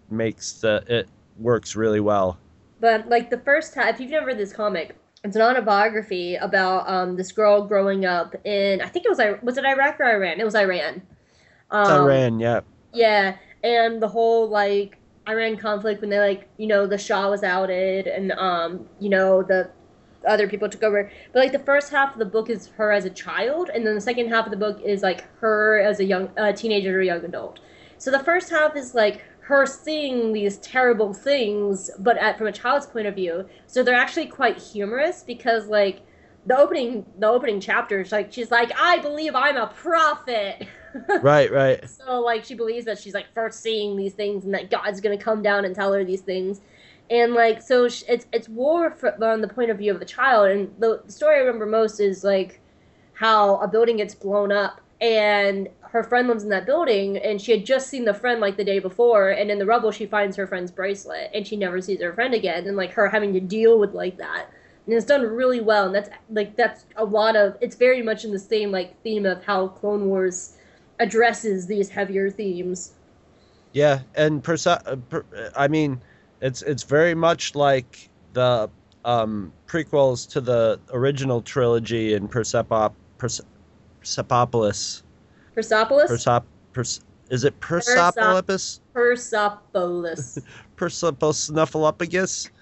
works really well. But, like, the first time, if you've never read this comic, it's an autobiography about this girl growing up in, I think it was it Iraq or Iran? It was Iran. It's Iran, yeah. Yeah, and the whole, like, Iran conflict when they, like, the Shah was outed and, the other people took over. But, like, the first half of the book is her as a child, and then the second half of the book is, like, her as a teenager or young adult. So the first half is, like, her seeing these terrible things, but from a child's point of view. So they're actually quite humorous because, like, the opening chapters, like, she's like, "I believe I'm a prophet." Right. So, like, she believes that she's, like, first seeing these things and that God's gonna come down and tell her these things. And, like, so it's war from the point of view of the child. And the story I remember most is, like, how a building gets blown up and her friend lives in that building, and she had just seen the friend like the day before, and in the rubble she finds her friend's bracelet, and she never sees her friend again, and like her having to deal with like that. And it's done really well, and that's a lot of, it's very much in the same like theme of how Clone Wars addresses these heavier themes. Yeah, and I mean, it's very much like the prequels to the original trilogy in Persepolis. Persepolis? Is it Persepolis? Persepolis. Persepolis.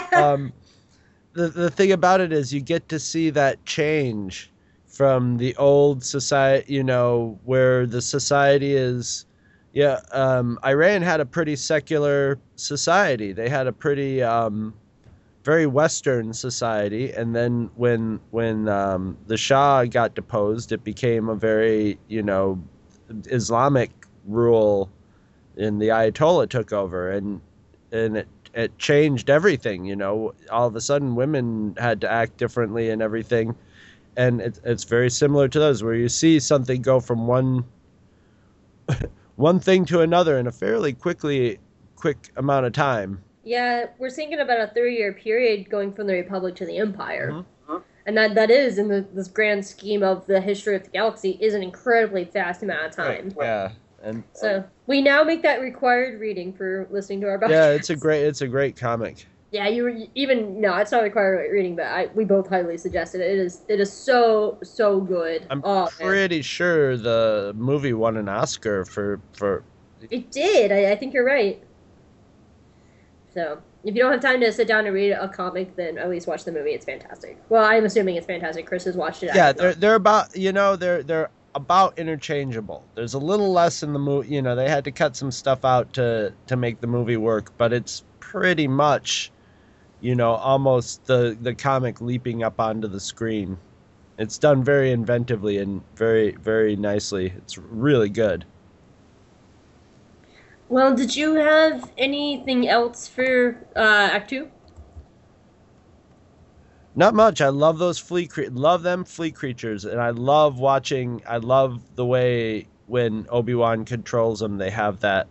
The thing about it is you get to see that change from the old society, where the society is, Iran had a pretty secular society. They had a pretty very Western society, and then when the Shah got deposed, it became a very Islamic rule, and the Ayatollah took over, and it changed everything. All of a sudden women had to act differently and everything, and it's very similar to those where you see something go from one thing to another in a fairly quick amount of time. Yeah, we're thinking about a 30-year period going from the Republic to the Empire. Mm-hmm. And that is, in this grand scheme of the history of the galaxy, is an incredibly fast amount of time. Right. Yeah. So we now make that required reading for listening to our podcast. Yeah, it's a great comic. Yeah, it's not required reading, but we both highly suggest it. It is so good. I'm pretty sure the movie won an Oscar for. It did. I think you're right. So, if you don't have time to sit down and read a comic, then at least watch the movie. It's fantastic. Well, I'm assuming it's fantastic. Chris has watched it. Yeah, they're about, they're about interchangeable. There's a little less in the movie. You know, they had to cut some stuff out to make the movie work, but it's pretty much, you know, almost the comic leaping up onto the screen. It's done very inventively and very, very nicely. It's really good. Well, did you have anything else for Act 2? Not much. I love those flea creatures, and I love the way when Obi-Wan controls them, they have that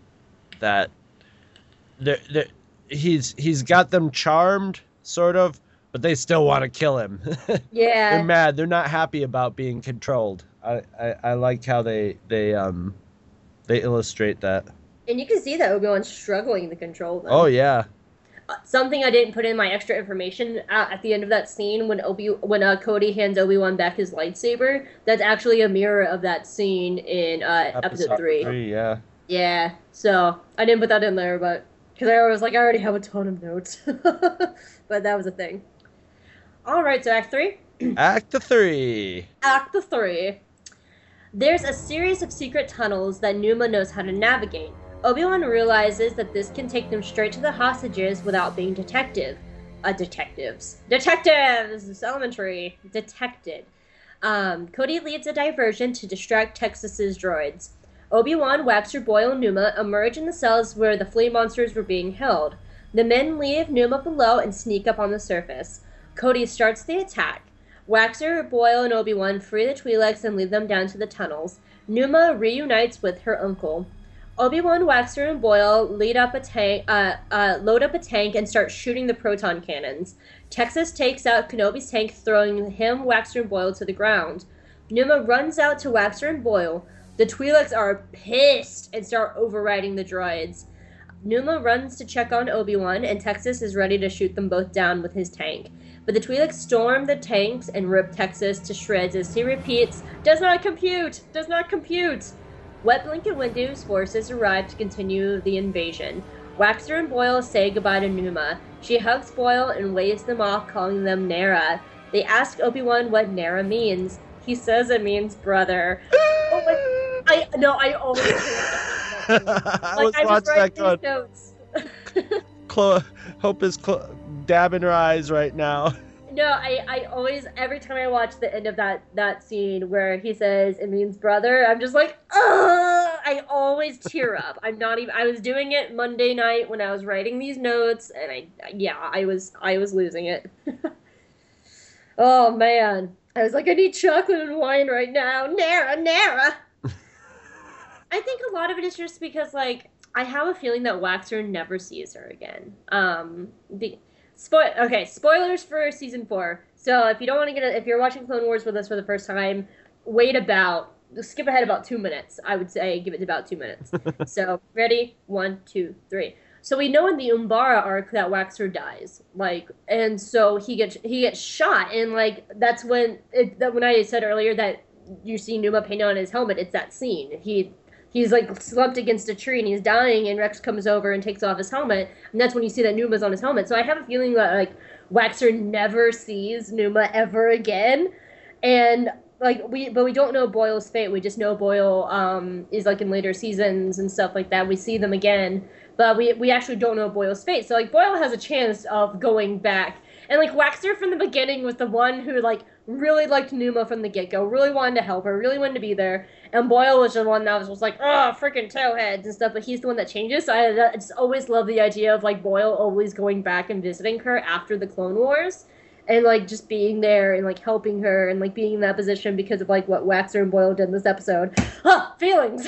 he's got them charmed, sort of, but they still want to kill him. Yeah. They're mad. They're not happy about being controlled. I like how they illustrate that. And you can see that Obi-Wan's struggling to control them. Oh, yeah. Something I didn't put in my extra information at the end of that scene when Cody hands Obi-Wan back his lightsaber, that's actually a mirror of that scene in episode 3. Yeah. Yeah, so I didn't put that in there, but because I was like, I already have a ton of notes. But that was a thing. All right, so Act 3? Act 3. Act 3. There's a series of secret tunnels that Numa knows how to navigate. Obi-Wan realizes that this can take them straight to the hostages without being detectives. Elementary. Detected. Cody leads a diversion to distract Texas's droids. Obi-Wan, Waxer, Boyle, and Numa emerge in the cells where the flea monsters were being held. The men leave Numa below and sneak up on the surface. Cody starts the attack. Waxer, Boyle, and Obi-Wan free the Twi'leks and lead them down to the tunnels. Numa reunites with her uncle. Obi-Wan, Waxer, and Boyle load up a tank and start shooting the proton cannons. Texas takes out Kenobi's tank, throwing him, Waxer, and Boyle to the ground. Numa runs out to Waxer and Boyle. The Twi'leks are pissed and start overriding the droids. Numa runs to check on Obi-Wan, and Texas is ready to shoot them both down with his tank. But the Twi'leks storm the tanks and rip Texas to shreds as he repeats, "Does not compute! Does not compute!" Wet Blanket Windu's forces arrive to continue the invasion. Waxer and Boyle say goodbye to Numa. She hugs Boyle and waves them off, calling them Nara. They ask Obi-Wan what Nara means. He says it means brother. I always do it. I was writing these notes. Hope is dabbing her eyes right now. No, I always, every time I watch the end of that scene where he says it means brother, I'm just like, ugh! I always tear up. I was doing it Monday night when I was writing these notes, and I was losing it. Oh man. I was like, I need chocolate and wine right now. Nara! I think a lot of it is just because, like, I have a feeling that Waxer never sees her again. Spoilers for season 4. So if you don't want to if you're watching Clone Wars with us for the first time, skip ahead about 2 minutes. I would say give it about 2 minutes. So ready? 1, 2, 3. So we know in the Umbara arc that Waxer dies, and so he gets shot, and that's when I said earlier that you see Numa painted on his helmet. It's that scene. He's slumped against a tree and he's dying, and Rex comes over and takes off his helmet, and that's when you see that Numa's on his helmet. So I have a feeling that Waxer never sees Numa ever again, and we don't know Boyle's fate. We just know Boyle is in later seasons and stuff like that. We see them again, but we actually don't know Boyle's fate. So Boyle has a chance of going back, and Waxer from the beginning was the one who really liked Numa from the get-go, really wanted to help her, really wanted to be there. And Boyle was the one that was like, oh, freaking towheads and stuff, but he's the one that changes. So I just always love the idea of Boyle always going back and visiting her after the Clone Wars, and just being there and helping her and being in that position because of what Waxer and Boyle did in this episode. Feelings.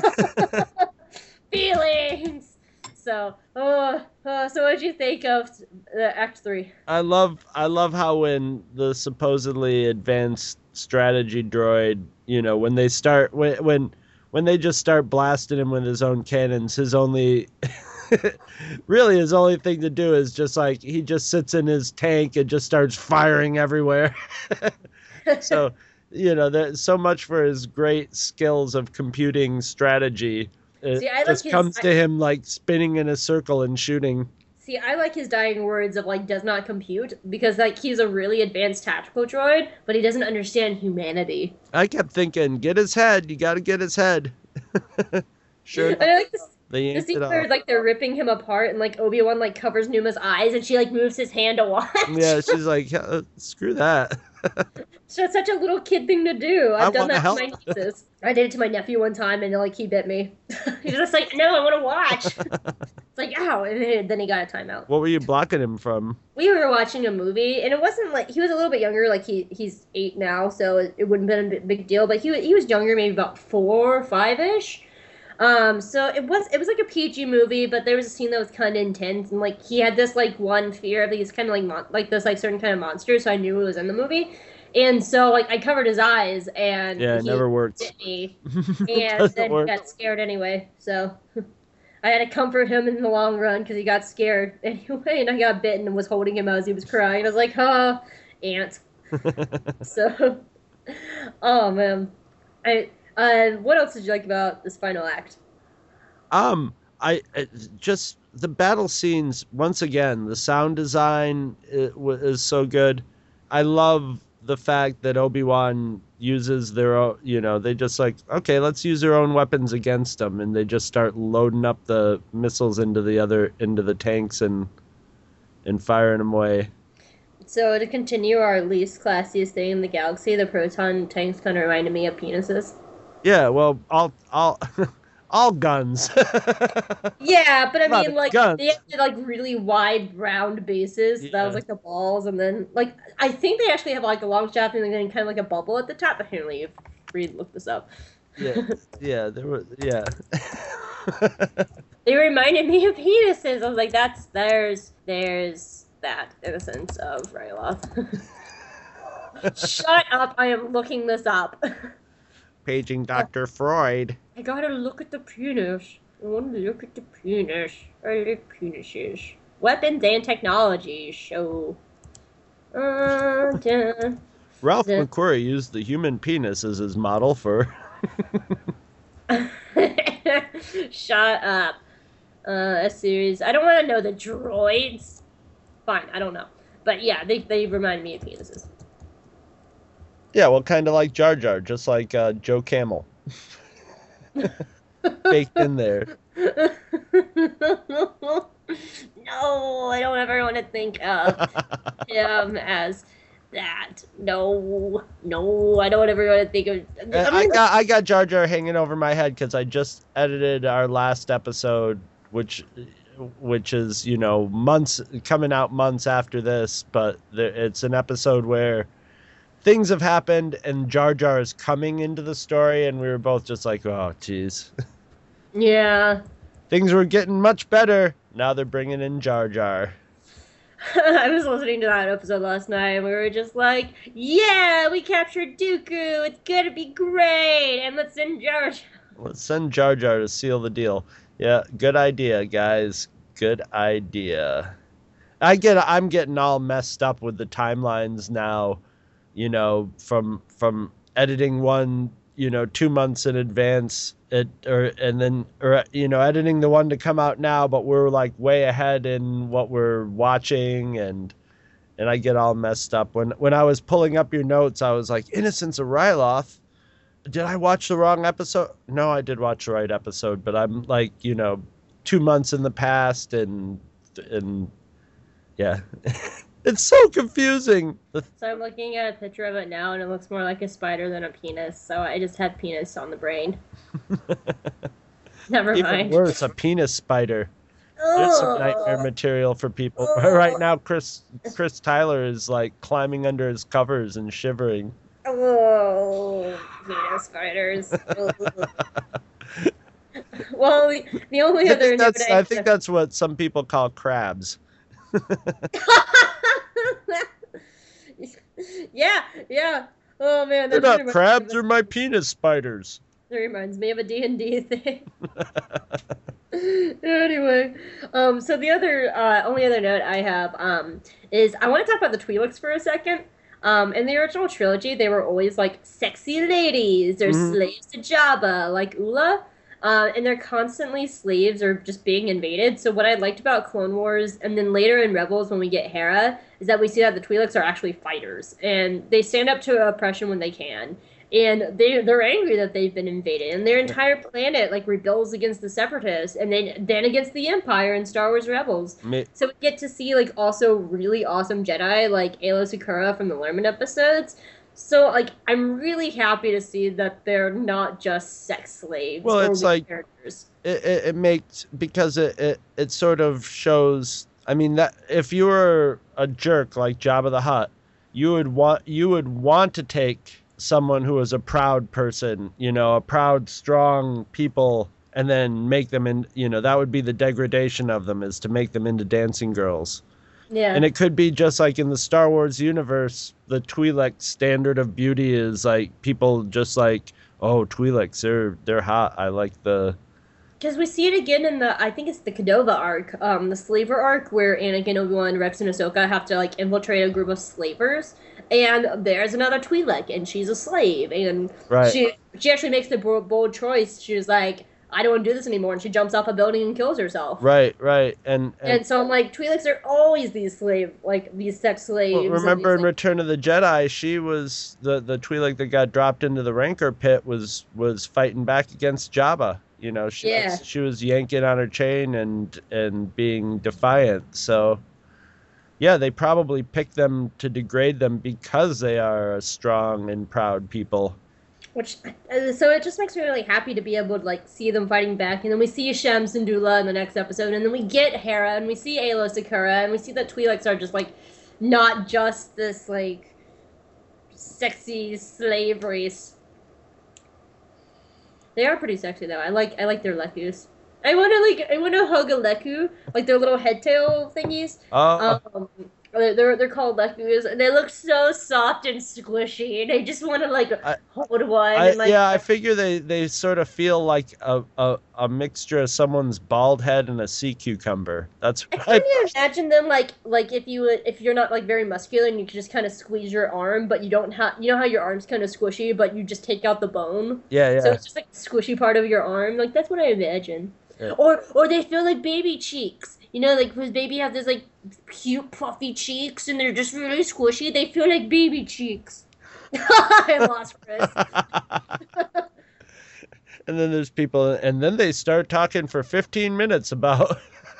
Feelings. So, so what'd you think of Act 3? I love how when the supposedly advanced strategy droid, when they start when they just start blasting him with his own cannons, his only thing to do is just he just sits in his tank and just starts firing everywhere. So, there's so much for his great skills of computing strategy. It just comes to him spinning in a circle and shooting. See, I like his dying words of like does not compute because like he's a really advanced tactical droid, but he doesn't understand humanity. I kept thinking, get his head. You got to get his head. Sure. And I like this. They The yanked scene it where off. like they're ripping him apart and like Obi-Wan like covers Numa's eyes and she like moves his hand to watch. Yeah, she's like, screw that. So it's such a little kid thing to do. I've done wanna that help. to my nieces. I did it to my nephew one time and like he bit me. He's just like, no, I want to watch. It's like, ow, and then he got a timeout. What were you blocking him from? We were watching a movie and it wasn't like he was a little bit younger, like he's 8 now, so it wouldn't have been a big deal, but he was younger, maybe about 4 or 5-ish. So it was like a PG movie, but there was a scene that was kind of intense, and like he had this like one fear of these kind of like those like certain kind of monsters, so I knew it was in the movie, and so like I covered his eyes, and Yeah, it he never works. bit me, and Doesn't then work. he got scared anyway. So I had to comfort him in the long run because he got scared anyway, and I got bitten and was holding him as he was crying. I was like, "Huh, aunt." So, oh man, what else did you like about this final act? I just the battle scenes once again. The sound design is so good. I love the fact that Obi-Wan uses their own. You know, they just like, okay, let's use their own weapons against them, and they just start loading up the missiles into the tanks and firing them away. So to continue our least classiest thing in the galaxy, the proton tanks kind of reminded me of penises. Yeah, well, all guns. Yeah, but I Lot mean, of like guns. they had like really wide, round bases. That was Yeah. like the balls, and then like I think they actually have like a long shaft and then kind of like a bubble at the top. Apparently, if Reed looked this up. Yeah, there were. Yeah. They reminded me of penises. I was like, there's that innocence of Ryloth. Shut up! I am looking this up. Paging Dr. Freud. I gotta look at the penis. I want to look at the penis. I like penises. Weapons and technology show. Dun. Ralph The- McQuarrie used the human penis as his model for. Shut up. A series. I don't want to know the droids. Fine, I don't know. But yeah, they remind me of penises. Yeah, well, kind of like Jar Jar, just like Joe Camel. Baked in there. No, I don't ever want to think of him as that. No, I don't ever want to think of. I got Jar Jar hanging over my head because I just edited our last episode, which is months coming out months after this, but it's an episode where things have happened and Jar Jar is coming into the story, and we were both just like, oh, geez. Yeah. Things were getting much better. Now they're bringing in Jar Jar. I was listening to that episode last night, and we were just like, yeah, we captured Dooku. It's gonna be great. And let's send Jar Jar. Let's send Jar Jar to seal the deal. Yeah, good idea, guys. Good idea. I'm getting all messed up with the timelines now, from editing one, 2 months in advance, editing the one to come out now, but we're like way ahead in what we're watching, and I get all messed up. When I was pulling up your notes, I was like, Innocence of Ryloth. Did I watch the wrong episode? No, I did watch the right episode, but I'm like, 2 months in the past, and yeah. It's so confusing. So I'm looking at a picture of it now, and it looks more like a spider than a penis. So I just had penis on the brain. Never Even mind. worse, a penis spider. It's some nightmare material for people. Right now, Chris Tyler is like climbing under his covers and shivering. Oh, penis spiders. Well, the only other I think that's what some people call crabs. Yeah. Oh man, They're that not reminds crabs, me they're of my penis spiders. That reminds me of a D&D thing. Anyway, so the only other note I have is I want to talk about the Twi'leks for a second. In the original trilogy, they were always like sexy ladies or slaves to Jabba, like Ula. And they're constantly slaves or just being invaded. So what I liked about Clone Wars and then later in Rebels when we get Hera is that we see that the Twi'leks are actually fighters and they stand up to oppression when they can. And they're angry that they've been invaded, and their entire planet like rebels against the Separatists, and then against the Empire in Star Wars Rebels. So we get to see like also really awesome Jedi like Aayla Secura from the Lerman episodes. So like I'm really happy to see that they're not just sex slaves. Well, or it's like characters. It makes because it sort of shows. I mean that if you were a jerk like Jabba the Hutt, you would want to take someone who is a proud person, a proud, strong people, and then make them in, that would be the degradation of them, is to make them into dancing girls. Yeah. And it could be just like in the Star Wars universe, the Twi'lek standard of beauty is like people just like, oh, Twi'leks, they're hot. I like the... Because we see it again in I think it's the Cadova arc, the slaver arc, where Anakin, Obi-Wan, Rex, and Ahsoka have to like infiltrate a group of slavers, and there's another Twi'lek, and she's a slave, and right. she actually makes the bold choice. She's like, I don't want to do this anymore, and she jumps off a building and kills herself. Right, and so I'm like, Twi'leks are always these these sex slaves. Well, remember in Return of the Jedi, she was the Twi'lek that got dropped into the Rancor pit was fighting back against Jabba. She was yanking on her chain and being defiant. So, yeah, they probably picked them to degrade them because they are a strong and proud people. So it just makes me really happy to be able to like see them fighting back, and then we see Shem Syndulla in the next episode, and then we get Hera, and we see Aayla Secura, and we see that Twi'leks are just like not just this like sexy slave race. They are pretty sexy though. I like their Lekus. I want to hug a Leku, like their little head tail thingies. They're called Lekus, and they look so soft and squishy, and I just want to like hold one. I figure they sort of feel like a mixture of someone's bald head and a sea cucumber. Can you imagine them like if you're not like very muscular and you can just kind of squeeze your arm, but you don't have how your arm's kind of squishy, but you just take out the bone. Yeah. So it's just like the squishy part of your arm. Like that's what I imagine. Yeah. Or they feel like baby cheeks. Like because baby have this like cute puffy cheeks and they're just really squishy. They feel like baby cheeks. I lost Chris. And then there's people, and then they start talking for 15 minutes about.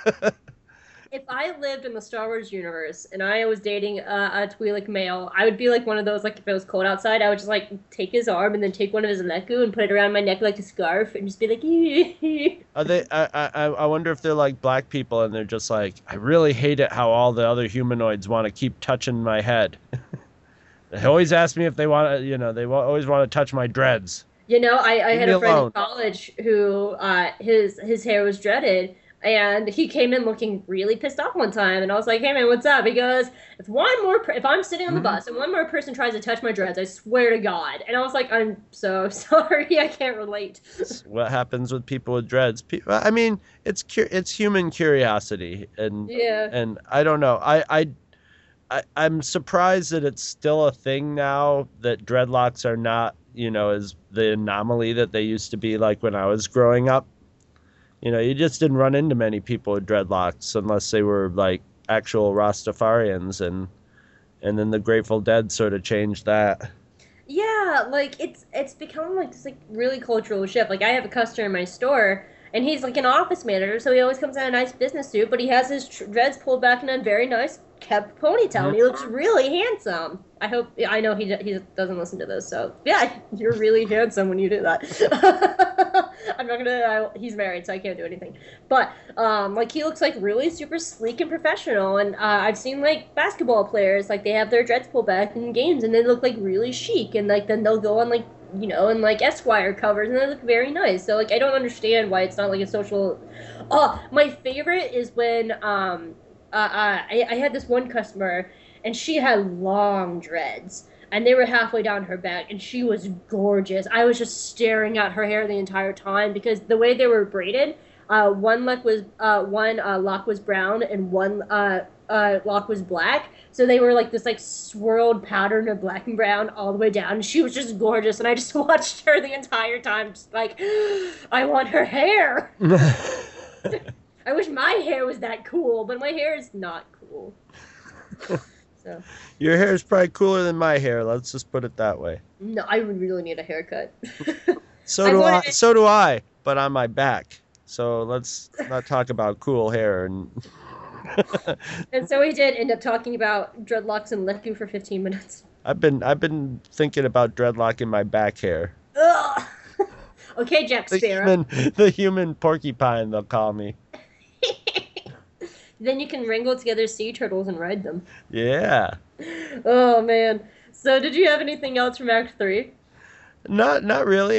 If I lived in the Star Wars universe and I was dating a Twi'lek male, I would be like one of those, like if it was cold outside, I would just like take his arm and then take one of his Leku and put it around my neck like a scarf and just be like, Are they? I wonder if they're like black people and they're just like, I really hate it how all the other humanoids want to keep touching my head. They always ask me if they want to, they always want to touch my dreads. I had a friend in college who his hair was dreaded. And he came in looking really pissed off one time, and I was like, "Hey man, what's up?" He goes, "If I'm sitting on the bus and one more person tries to touch my dreads, I swear to God." And I was like, "I'm so sorry, I can't relate." What happens with people with dreads? I mean, it's human curiosity, and I don't know. I'm surprised that it's still a thing now that dreadlocks are not, as the anomaly that they used to be like when I was growing up. You just didn't run into many people with dreadlocks unless they were like actual Rastafarians, and then the Grateful Dead sort of changed that. Yeah, like it's become like this like really cultural shift. Like I have a customer in my store, and he's like an office manager, so he always comes in a nice business suit, but he has his dreads pulled back in a very nice kept ponytail, and he looks really handsome. I know he doesn't listen to this, so yeah, you're really handsome when you do that. I'm not gonna. He's married, so I can't do anything. But like he looks like really super sleek and professional, and I've seen like basketball players like they have their dreads pulled back in games, and they look like really chic, and like then they'll go on like in like Esquire covers, and they look very nice. So like I don't understand why it's not like a social. Oh, my favorite is when I had this one customer, and she had long dreads, and they were halfway down her back, and she was gorgeous. I was just staring at her hair the entire time because the way they were braided, one lock was brown, and one Locke was black. So they were like this like swirled pattern of black and brown all the way down. She was just gorgeous, and I just watched her the entire time, just like, I want her hair. I wish my hair was that cool, but my hair is not cool. So Your hair is probably cooler than my hair. Let's just put it that way. no, I would really need a haircut. So do I. So do I, but on my back. So let's not talk about cool hair. And so we did end up talking about dreadlocks and Leku for 15 minutes. I've been thinking about dreadlock in my back hair. Ugh. Okay, Jack Sparrow. The human porcupine, they'll call me. Then you can wrangle together sea turtles and ride them. Yeah. Oh man. So did you have anything else from Act 3? Not really.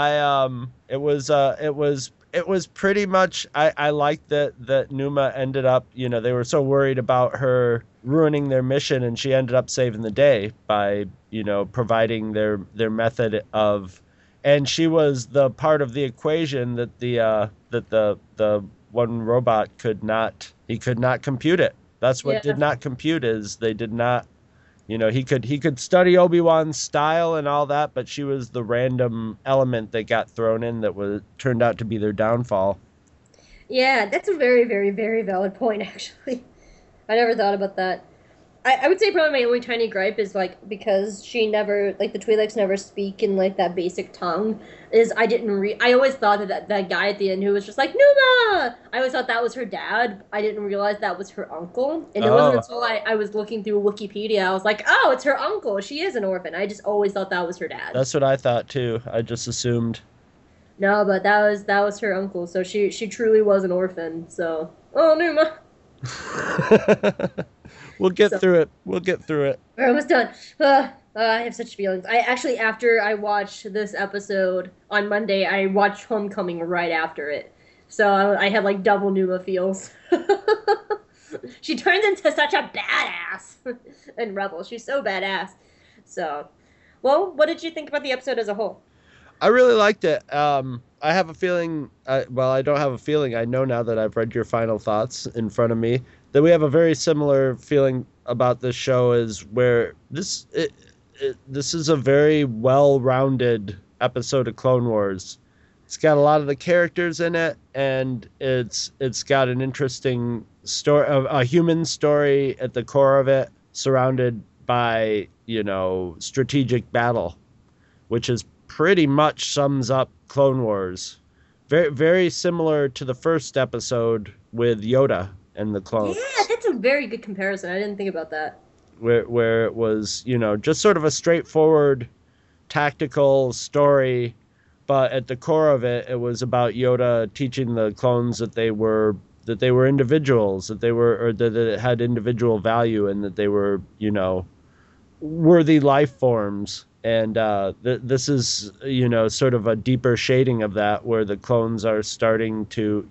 It was pretty much, I liked that Numa ended up, they were so worried about her ruining their mission, and she ended up saving the day by, providing their method of, and she was the part of the equation that the one robot could not compute it. That's what did not compute, is they did not, he could study Obi-Wan's style and all that, but she was the random element that got thrown in that turned out to be their downfall. Yeah, that's a very, very, very valid point, actually. I never thought about that. I would say probably my only tiny gripe is, like, because she never, like, the Twi'leks never speak in, like, that basic tongue, is I always thought that guy at the end who was just like, Numa! I always thought that was her dad. I didn't realize that was her uncle. And it wasn't until I was looking through Wikipedia, I was like, oh, it's her uncle. She is an orphan. I just always thought that was her dad. That's what I thought, too. I just assumed. No, but that was her uncle, so she truly was an orphan, so... Oh, Numa! We'll get through it. We'll get through it. We're almost done. I have such feelings. I actually, after I watched this episode on Monday, I watched Homecoming right after it. So I had like double Numa feels. She turns into such a badass in Rebels. She's so badass. So, well, what did you think about the episode as a whole? I really liked it. I have a feeling, well, I don't have a feeling. I know now that I've read your final thoughts in front of me, that we have a very similar feeling about this show, is where this is a very well-rounded episode of Clone Wars. It's got a lot of the characters in it, and it's got an interesting story, a human story at the core of it, surrounded by, strategic battle, which is pretty much sums up Clone Wars. Very, very similar to the first episode with Yoda and the clones. Yeah, that's a very good comparison. I didn't think about that. Where it was, just sort of a straightforward tactical story, but at the core of it, it was about Yoda teaching the clones that they were individuals, that it had individual value, and that they were, worthy life forms. And this is, sort of a deeper shading of that, where the clones are starting to,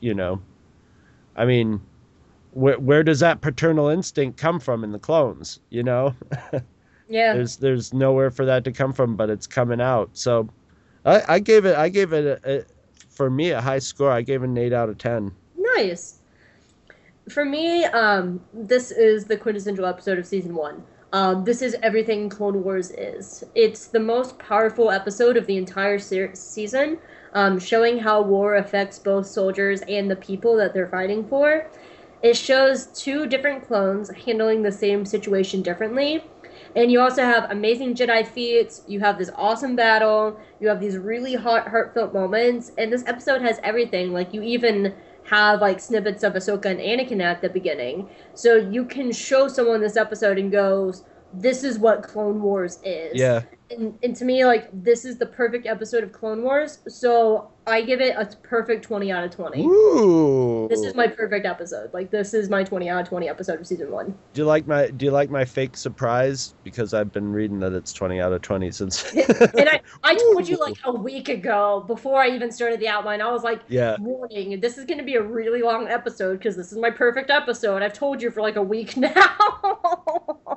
I mean, where does that paternal instinct come from in the clones? Yeah. There's nowhere for that to come from, but it's coming out. So I gave it for me a high score. I gave it an 8 out of 10. Nice. For me, this is the quintessential episode of season 1. This is everything Clone Wars is. It's the most powerful episode of the entire season, showing how war affects both soldiers and the people that they're fighting for. It shows two different clones handling the same situation differently. And you also have amazing Jedi feats, you have this awesome battle, you have these really heartfelt moments, and this episode has everything. Like, you even have, like, snippets of Ahsoka and Anakin at the beginning. So you can show someone this episode and go, this is what Clone Wars is. Yeah. And to me, like, this is the perfect episode of Clone Wars, so I give it a perfect 20 out of 20. Ooh. This is my perfect episode. Like, this is my 20 out of 20 episode of season 1. Do you like my fake surprise? Because I've been reading that it's 20 out of 20 since. And I told you like a week ago, before I even started the outline, I was like, warning, this is going to be a really long episode because this is my perfect episode. I've told you for like a week now.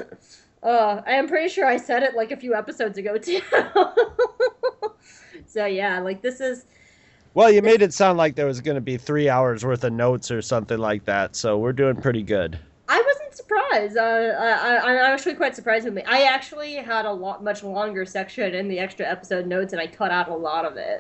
I am pretty sure I said it like a few episodes ago too. So yeah, like this is... Well, you made it sound like there was going to be 3 hours worth of notes or something like that, so we're doing pretty good. I surprised. I'm actually quite surprised with me. I actually had a much longer section in the extra episode notes, and I cut out a lot of it.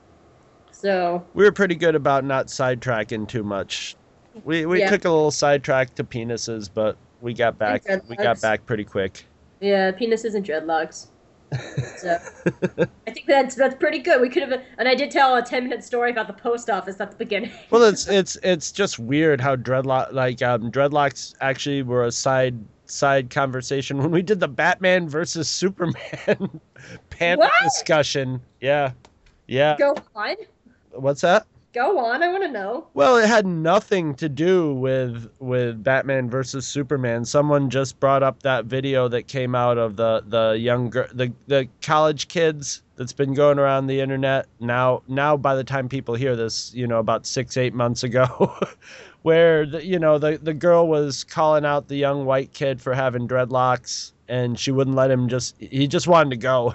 So we were pretty good about not sidetracking too much. We took a little sidetrack to penises, but we got back. We got back pretty quick. Yeah, penises and dreadlocks. So I think that's pretty good. We could have, and I did tell a 10-minute story about the post office at the beginning. Well, it's just weird how dreadlocks actually were a side conversation when we did the Batman versus Superman panel discussion. Yeah. Go on. What's that? Go on, I want to know. Well, it had nothing to do with Batman versus Superman. Someone just brought up that video that came out of the college kids that's been going around the internet now by the time people hear this, about 6-8 months ago, where the girl was calling out the young white kid for having dreadlocks, and she wouldn't let him he just wanted to go.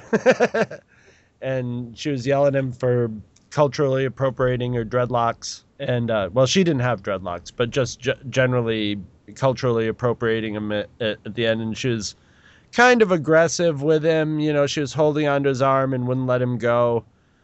And she was yelling at him for culturally appropriating her dreadlocks, and she didn't have dreadlocks, but just generally culturally appropriating him at the end, and she was kind of aggressive with him. She was holding onto his arm and wouldn't let him go.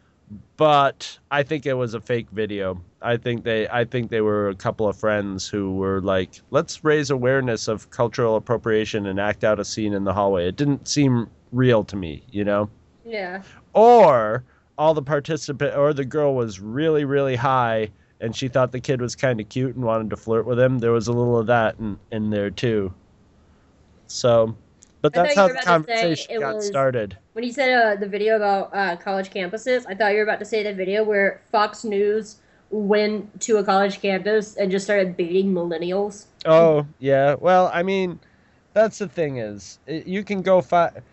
But I think it was a fake video. I think they were a couple of friends who were like, let's raise awareness of cultural appropriation and act out a scene in the hallway. It didn't seem real to me, Yeah. Or all the or the girl was really, really high and she thought the kid was kind of cute and wanted to flirt with him. There was a little of that in there too. So, but that's how the conversation got started. When you said the video about college campuses, I thought you were about to say the video where Fox News went to a college campus and just started baiting millennials. Oh, yeah. Well, I mean, that's the thing is, you can go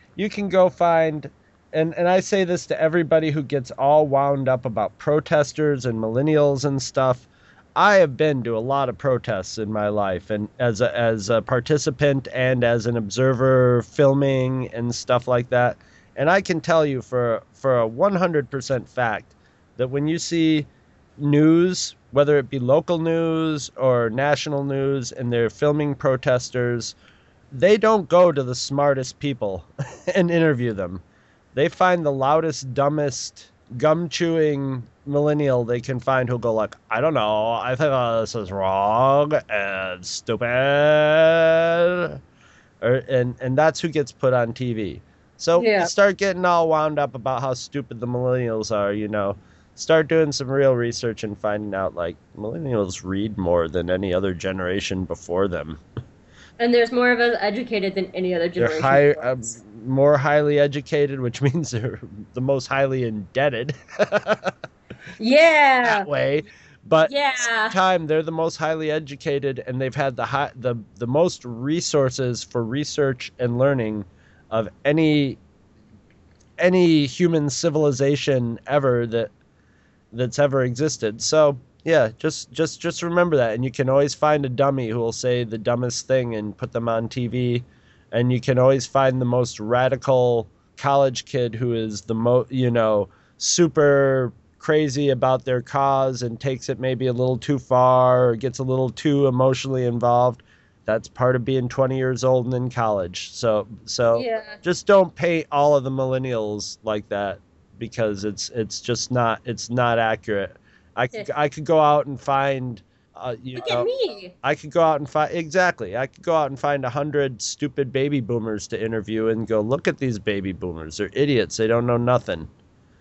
find, and I say this to everybody who gets all wound up about protesters and millennials and stuff. I have been to a lot of protests in my life, and as a participant and as an observer filming and stuff like that. And I can tell you for a 100% fact that when you see news, whether it be local news or national news, and they're filming protesters, they don't go to the smartest people and interview them. They find the loudest, dumbest, gum-chewing millennial they can find who'll go like, I don't know, I think this is wrong and stupid. And that's who gets put on TV. So start getting all wound up about how stupid the millennials are, Start doing some real research and finding out, like, millennials read more than any other generation before them. And there's more of us educated than any other generation. They're more highly educated, which means they're the most highly indebted. Yeah. That way. But at the same time, they're the most highly educated, and they've had the most resources for research and learning of any human civilization ever that's ever existed. So yeah, just remember that, and you can always find a dummy who will say the dumbest thing and put them on TV, and you can always find the most radical college kid who is the super crazy about their cause and takes it maybe a little too far or gets a little too emotionally involved. That's part of being 20 years old and in college. So just don't paint all of the millennials like that, because it's just not accurate. I could go out and find Look at me. I could go out and find 100 stupid baby boomers to interview and go, look at these baby boomers. They're idiots. They don't know nothing.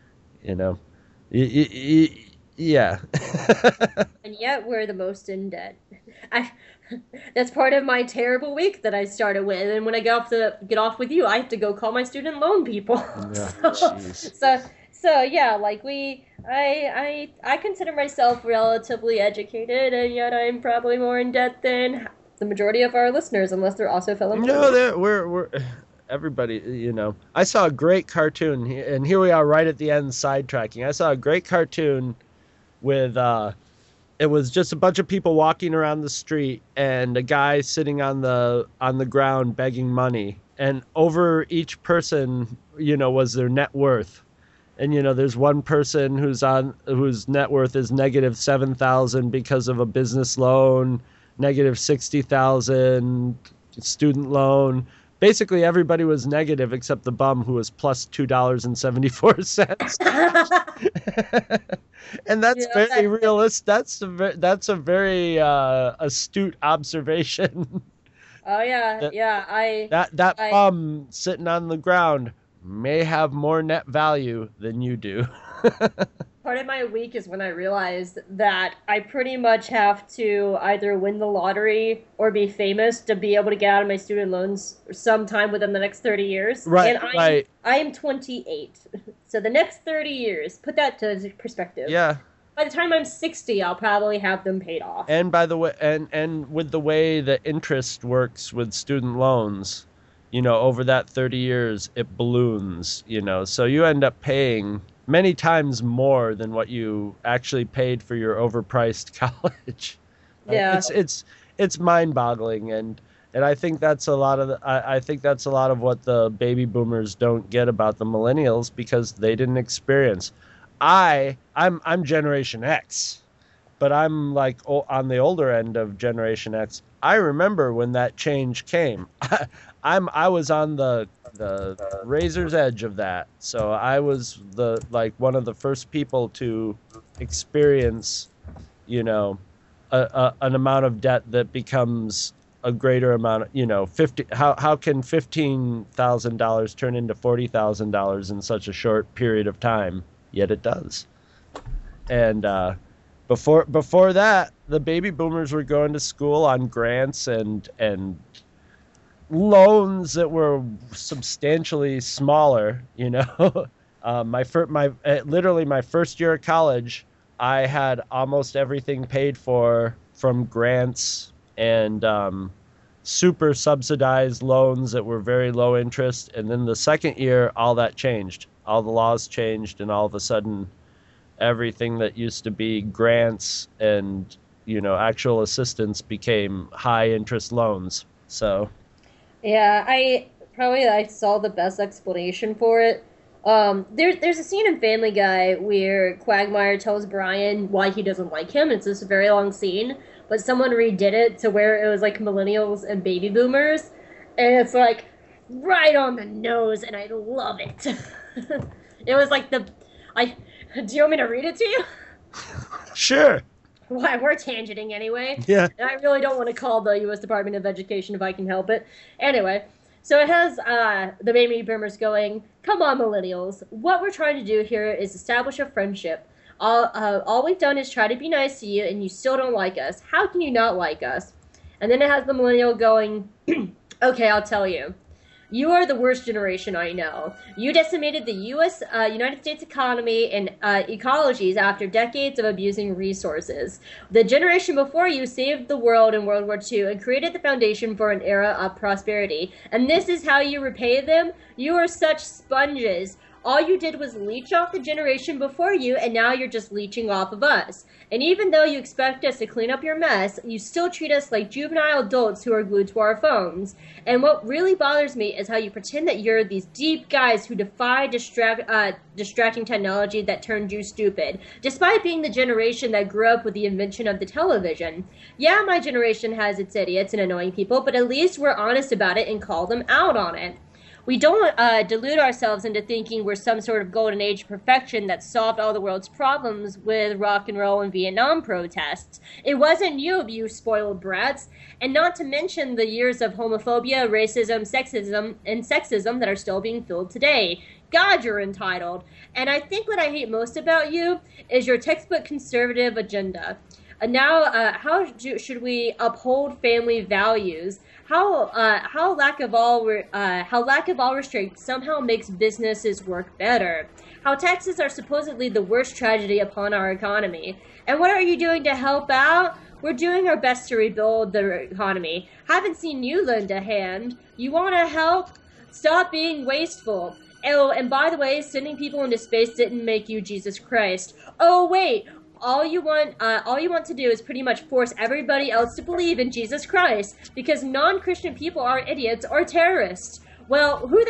Yeah. And yet we're the most in debt. That's part of my terrible week that I started with. And when I get off with you, I have to go call my student loan people. Yeah, So yeah, like I consider myself relatively educated, and yet I'm probably more in debt than the majority of our listeners, unless they're also fellow. No, we're everybody. I saw a great cartoon, and here we are right at the end, sidetracking. I saw a great cartoon with it was just a bunch of people walking around the street, and a guy sitting on the ground begging money, and over each person, was their net worth. And, there's one person whose net worth is -7,000 because of a business loan. negative 60,000 student loan. Basically, everybody was negative except the bum who was plus $2.74. And that's very realistic. That's a very astute observation. Oh yeah, that bum sitting on the ground may have more net value than you do. Part of my week is when I realized that I pretty much have to either win the lottery or be famous to be able to get out of my student loans sometime within the next 30 years. Right, and right. I am 28. So the next 30 years, put that to perspective. Yeah. By the time I'm 60, I'll probably have them paid off. And by the way, and with the way the interest works with student loans, over that 30 years, it balloons, so you end up paying many times more than what you actually paid for your overpriced college. Yeah. It's mind-boggling, and I think that's a lot of I think that's a lot of what the baby boomers don't get about the millennials, because they didn't experience. I'm Generation X, but I'm like on the older end of Generation X. I remember when that change came. I was on the razor's edge of that, so I was one of the first people to experience, an amount of debt that becomes a greater amount. How can $15,000 turn into $40,000 in such a short period of time? Yet it does. And before that, the baby boomers were going to school on grants and loans that were substantially smaller. My first year of college, I had almost everything paid for from grants and super subsidized loans that were very low interest. And then the second year, all that changed. All the laws changed, and all of a sudden, everything that used to be grants and, actual assistance became high interest loans. So, yeah, I saw the best explanation for it. There's a scene in Family Guy where Quagmire tells Brian why he doesn't like him. It's this very long scene, but someone redid it to where it was like millennials and baby boomers, and it's like right on the nose, and I love it. It was like do you want me to read it to you? Sure. Why, we're tangenting anyway. Yeah. And I really don't want to call the U.S. Department of Education if I can help it. Anyway, so it has the baby boomers going, come on, millennials. What we're trying to do here is establish a friendship. All we've done is try to be nice to you, and you still don't like us. How can you not like us? And then it has the millennial going, okay, I'll tell you. You are the worst generation I know. You decimated the United States economy and ecologies after decades of abusing resources. The generation before you saved the world in World War II and created the foundation for an era of prosperity. And this is how you repay them? You are such sponges. All you did was leech off the generation before you, and now you're just leeching off of us. And even though you expect us to clean up your mess, you still treat us like juvenile adults who are glued to our phones. And what really bothers me is how you pretend that you're these deep guys who defy distracting technology that turned you stupid, despite being the generation that grew up with the invention of the television. Yeah, my generation has its idiots and annoying people, but at least we're honest about it and call them out on it. We don't delude ourselves into thinking we're some sort of golden age of perfection that solved all the world's problems with rock and roll and Vietnam protests. It wasn't you spoiled brats, and not to mention the years of homophobia, racism, sexism that are still being filled today. God, you're entitled. And I think what I hate most about you is your textbook conservative agenda. How should we uphold family values? How lack of all restraint somehow makes businesses work better? How taxes are supposedly the worst tragedy upon our economy? And what are you doing to help out? We're doing our best to rebuild the economy. Haven't seen you lend a hand. You want to help? Stop being wasteful. Oh, and by the way, sending people into space didn't make you Jesus Christ. Oh, wait. All you want to do is pretty much force everybody else to believe in Jesus Christ, because non-Christian people are idiots or terrorists. Well, who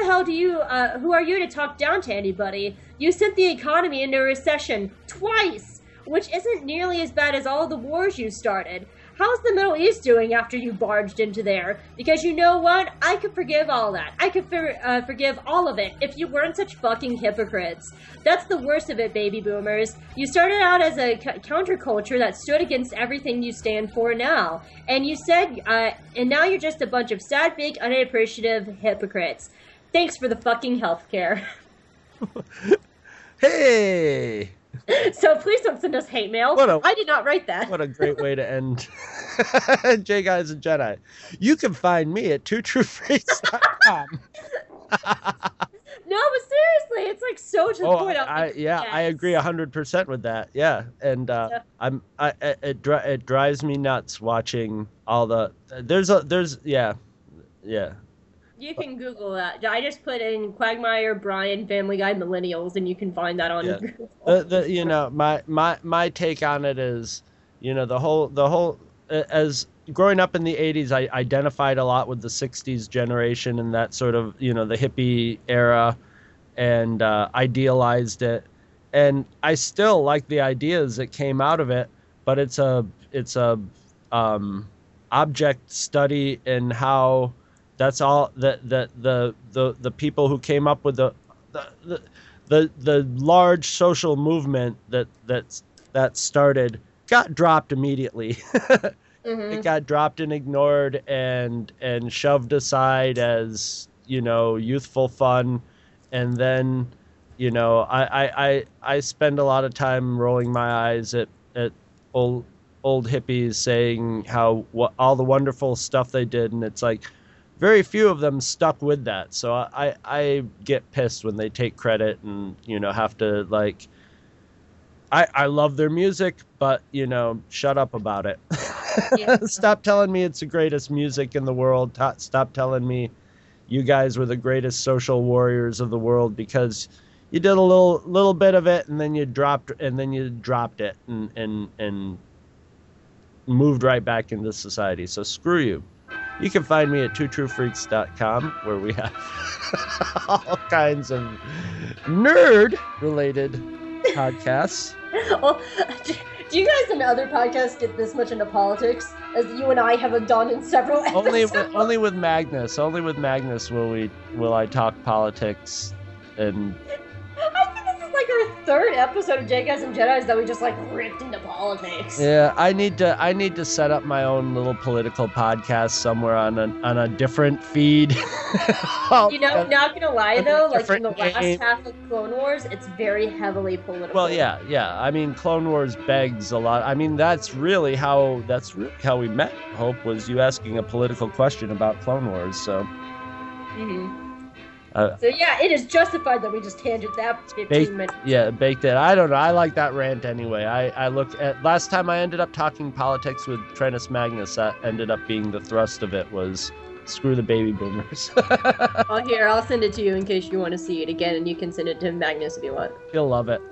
are you to talk down to anybody? You sent the economy into a recession twice, which isn't nearly as bad as all the wars you started. how's the Middle East doing after you barged into there? Because you know what? I could forgive all that. I could forgive all of it if you weren't such fucking hypocrites. That's the worst of it, baby boomers. You started out as a counterculture that stood against everything you stand for now. And you said, and now you're just a bunch of sad, fake, unappreciative hypocrites. Thanks for the fucking healthcare. Hey! So please don't send us hate mail. I did not write that. What a great way to end J Guys and Jedi. You can find me at twotruefreaks.com. No, but seriously, it's like so to the point. I agree 100% with that. Yeah, and it drives me nuts watching all the yeah. You can Google that. I just put in Quagmire, Brian, Family Guy, Millennials, and you can find that on Google. My take on it is, the whole as growing up in the 80s, I identified a lot with the 60s generation and that sort of, the hippie era, and idealized it. And I still like the ideas that came out of it, but it's a object study in how that's all the people who came up with the large social movement that started got dropped immediately. Mm-hmm. It got dropped and ignored and shoved aside as, youthful fun. And then, I spend a lot of time rolling my eyes at old hippies saying all the wonderful stuff they did. And it's like, very few of them stuck with that. So I get pissed when they take credit and, have to I love their music, but, shut up about it. Yeah. Stop telling me it's the greatest music in the world. Stop telling me you guys were the greatest social warriors of the world, because you did a little bit of it and then you dropped it and moved right back into society. So screw you. You can find me at twotruefreaks.com, where we have all kinds of nerd-related podcasts. Well, do you guys in other podcasts get this much into politics as you and I have done in several episodes? Only with Magnus. Only with Magnus will I talk politics. And I think this is like our third episode of J Guys and Jedis that we just ripped into politics. Yeah, I need to set up my own little political podcast somewhere on a different feed. Not gonna lie though, in the last half of Clone Wars, it's very heavily political. Well, yeah. I mean, Clone Wars begs a lot. I mean, that's really how we met. Hope was you asking a political question about Clone Wars. So. Mm-hmm. So yeah, it is justified that we just tangent that 15 minutes. Yeah, baked it. I don't know. I like that rant anyway. I look at last time I ended up talking politics with Trentus Magnus. That ended up being the thrust of it was screw the baby boomers. Oh, here, I'll send it to you in case you want to see it again, and you can send it to Magnus if you want. He'll love it.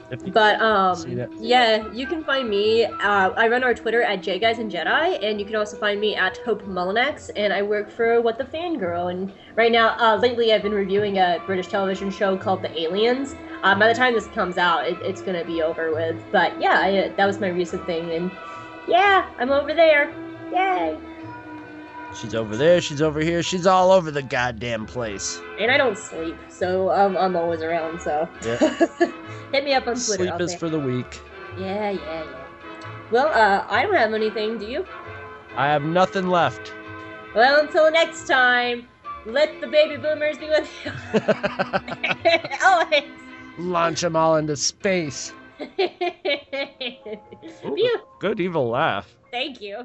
Yeah, you can find me. I run our Twitter at JGuysandJedi, and you can also find me at Hope Mullinax, and I work for What the Fangirl. And right now, lately, I've been reviewing a British television show called The Aliens. By the time this comes out, it's gonna be over with. But yeah, that was my recent thing, and yeah, I'm over there. Yay! She's over there, she's over here, she's all over the goddamn place. And I don't sleep, so I'm always around, so. Yeah. Hit me up on Twitter. Sleep is for the weak. Yeah. Well, I don't have anything, do you? I have nothing left. Well, until next time, let the baby boomers be with you. Always. Launch them all into space. Ooh, good evil laugh. Thank you.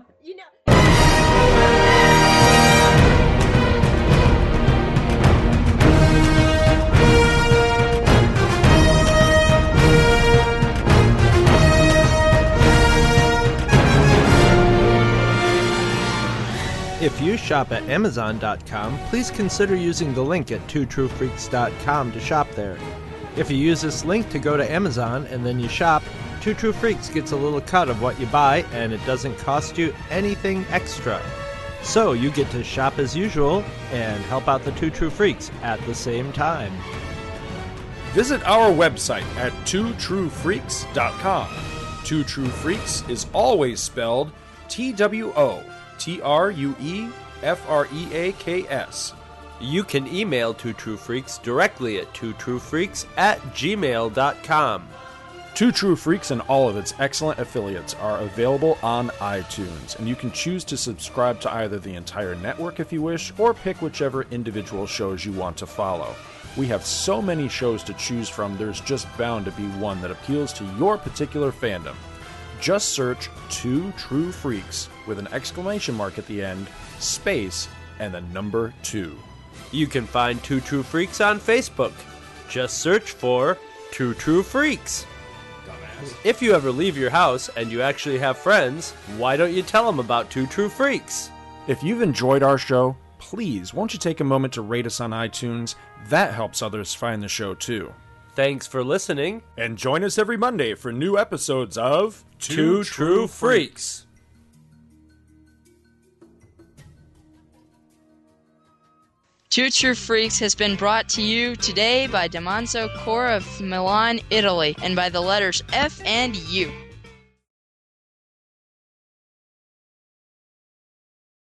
If you shop at Amazon.com, please consider using the link at twotruefreaks.com to shop there. If you use this link to go to Amazon and then you shop, Two True Freaks gets a little cut of what you buy, and it doesn't cost you anything extra. So you get to shop as usual and help out the Two True Freaks at the same time. Visit our website at twotruefreaks.com. Two True Freaks is always spelled TWOTRUEFREAKS. You can email Two True Freaks directly at twotruefreaks@gmail.com. Two True Freaks and all of its excellent affiliates are available on iTunes, and you can choose to subscribe to either the entire network if you wish, or pick whichever individual shows you want to follow. We have so many shows to choose from, there's just bound to be one that appeals to your particular fandom. Just search Two True Freaks with an exclamation mark at the end, space, and the number 2. You can find Two True Freaks on Facebook. Just search for Two True Freaks. If you ever leave your house and you actually have friends, why don't you tell them about Two True Freaks? If you've enjoyed our show, please won't you take a moment to rate us on iTunes? That helps others find the show too. Thanks for listening, and join us every Monday for new episodes of Two True Freaks. Two True Freaks has been brought to you today by Damanzo Core of Milan, Italy, and by the letters F and U.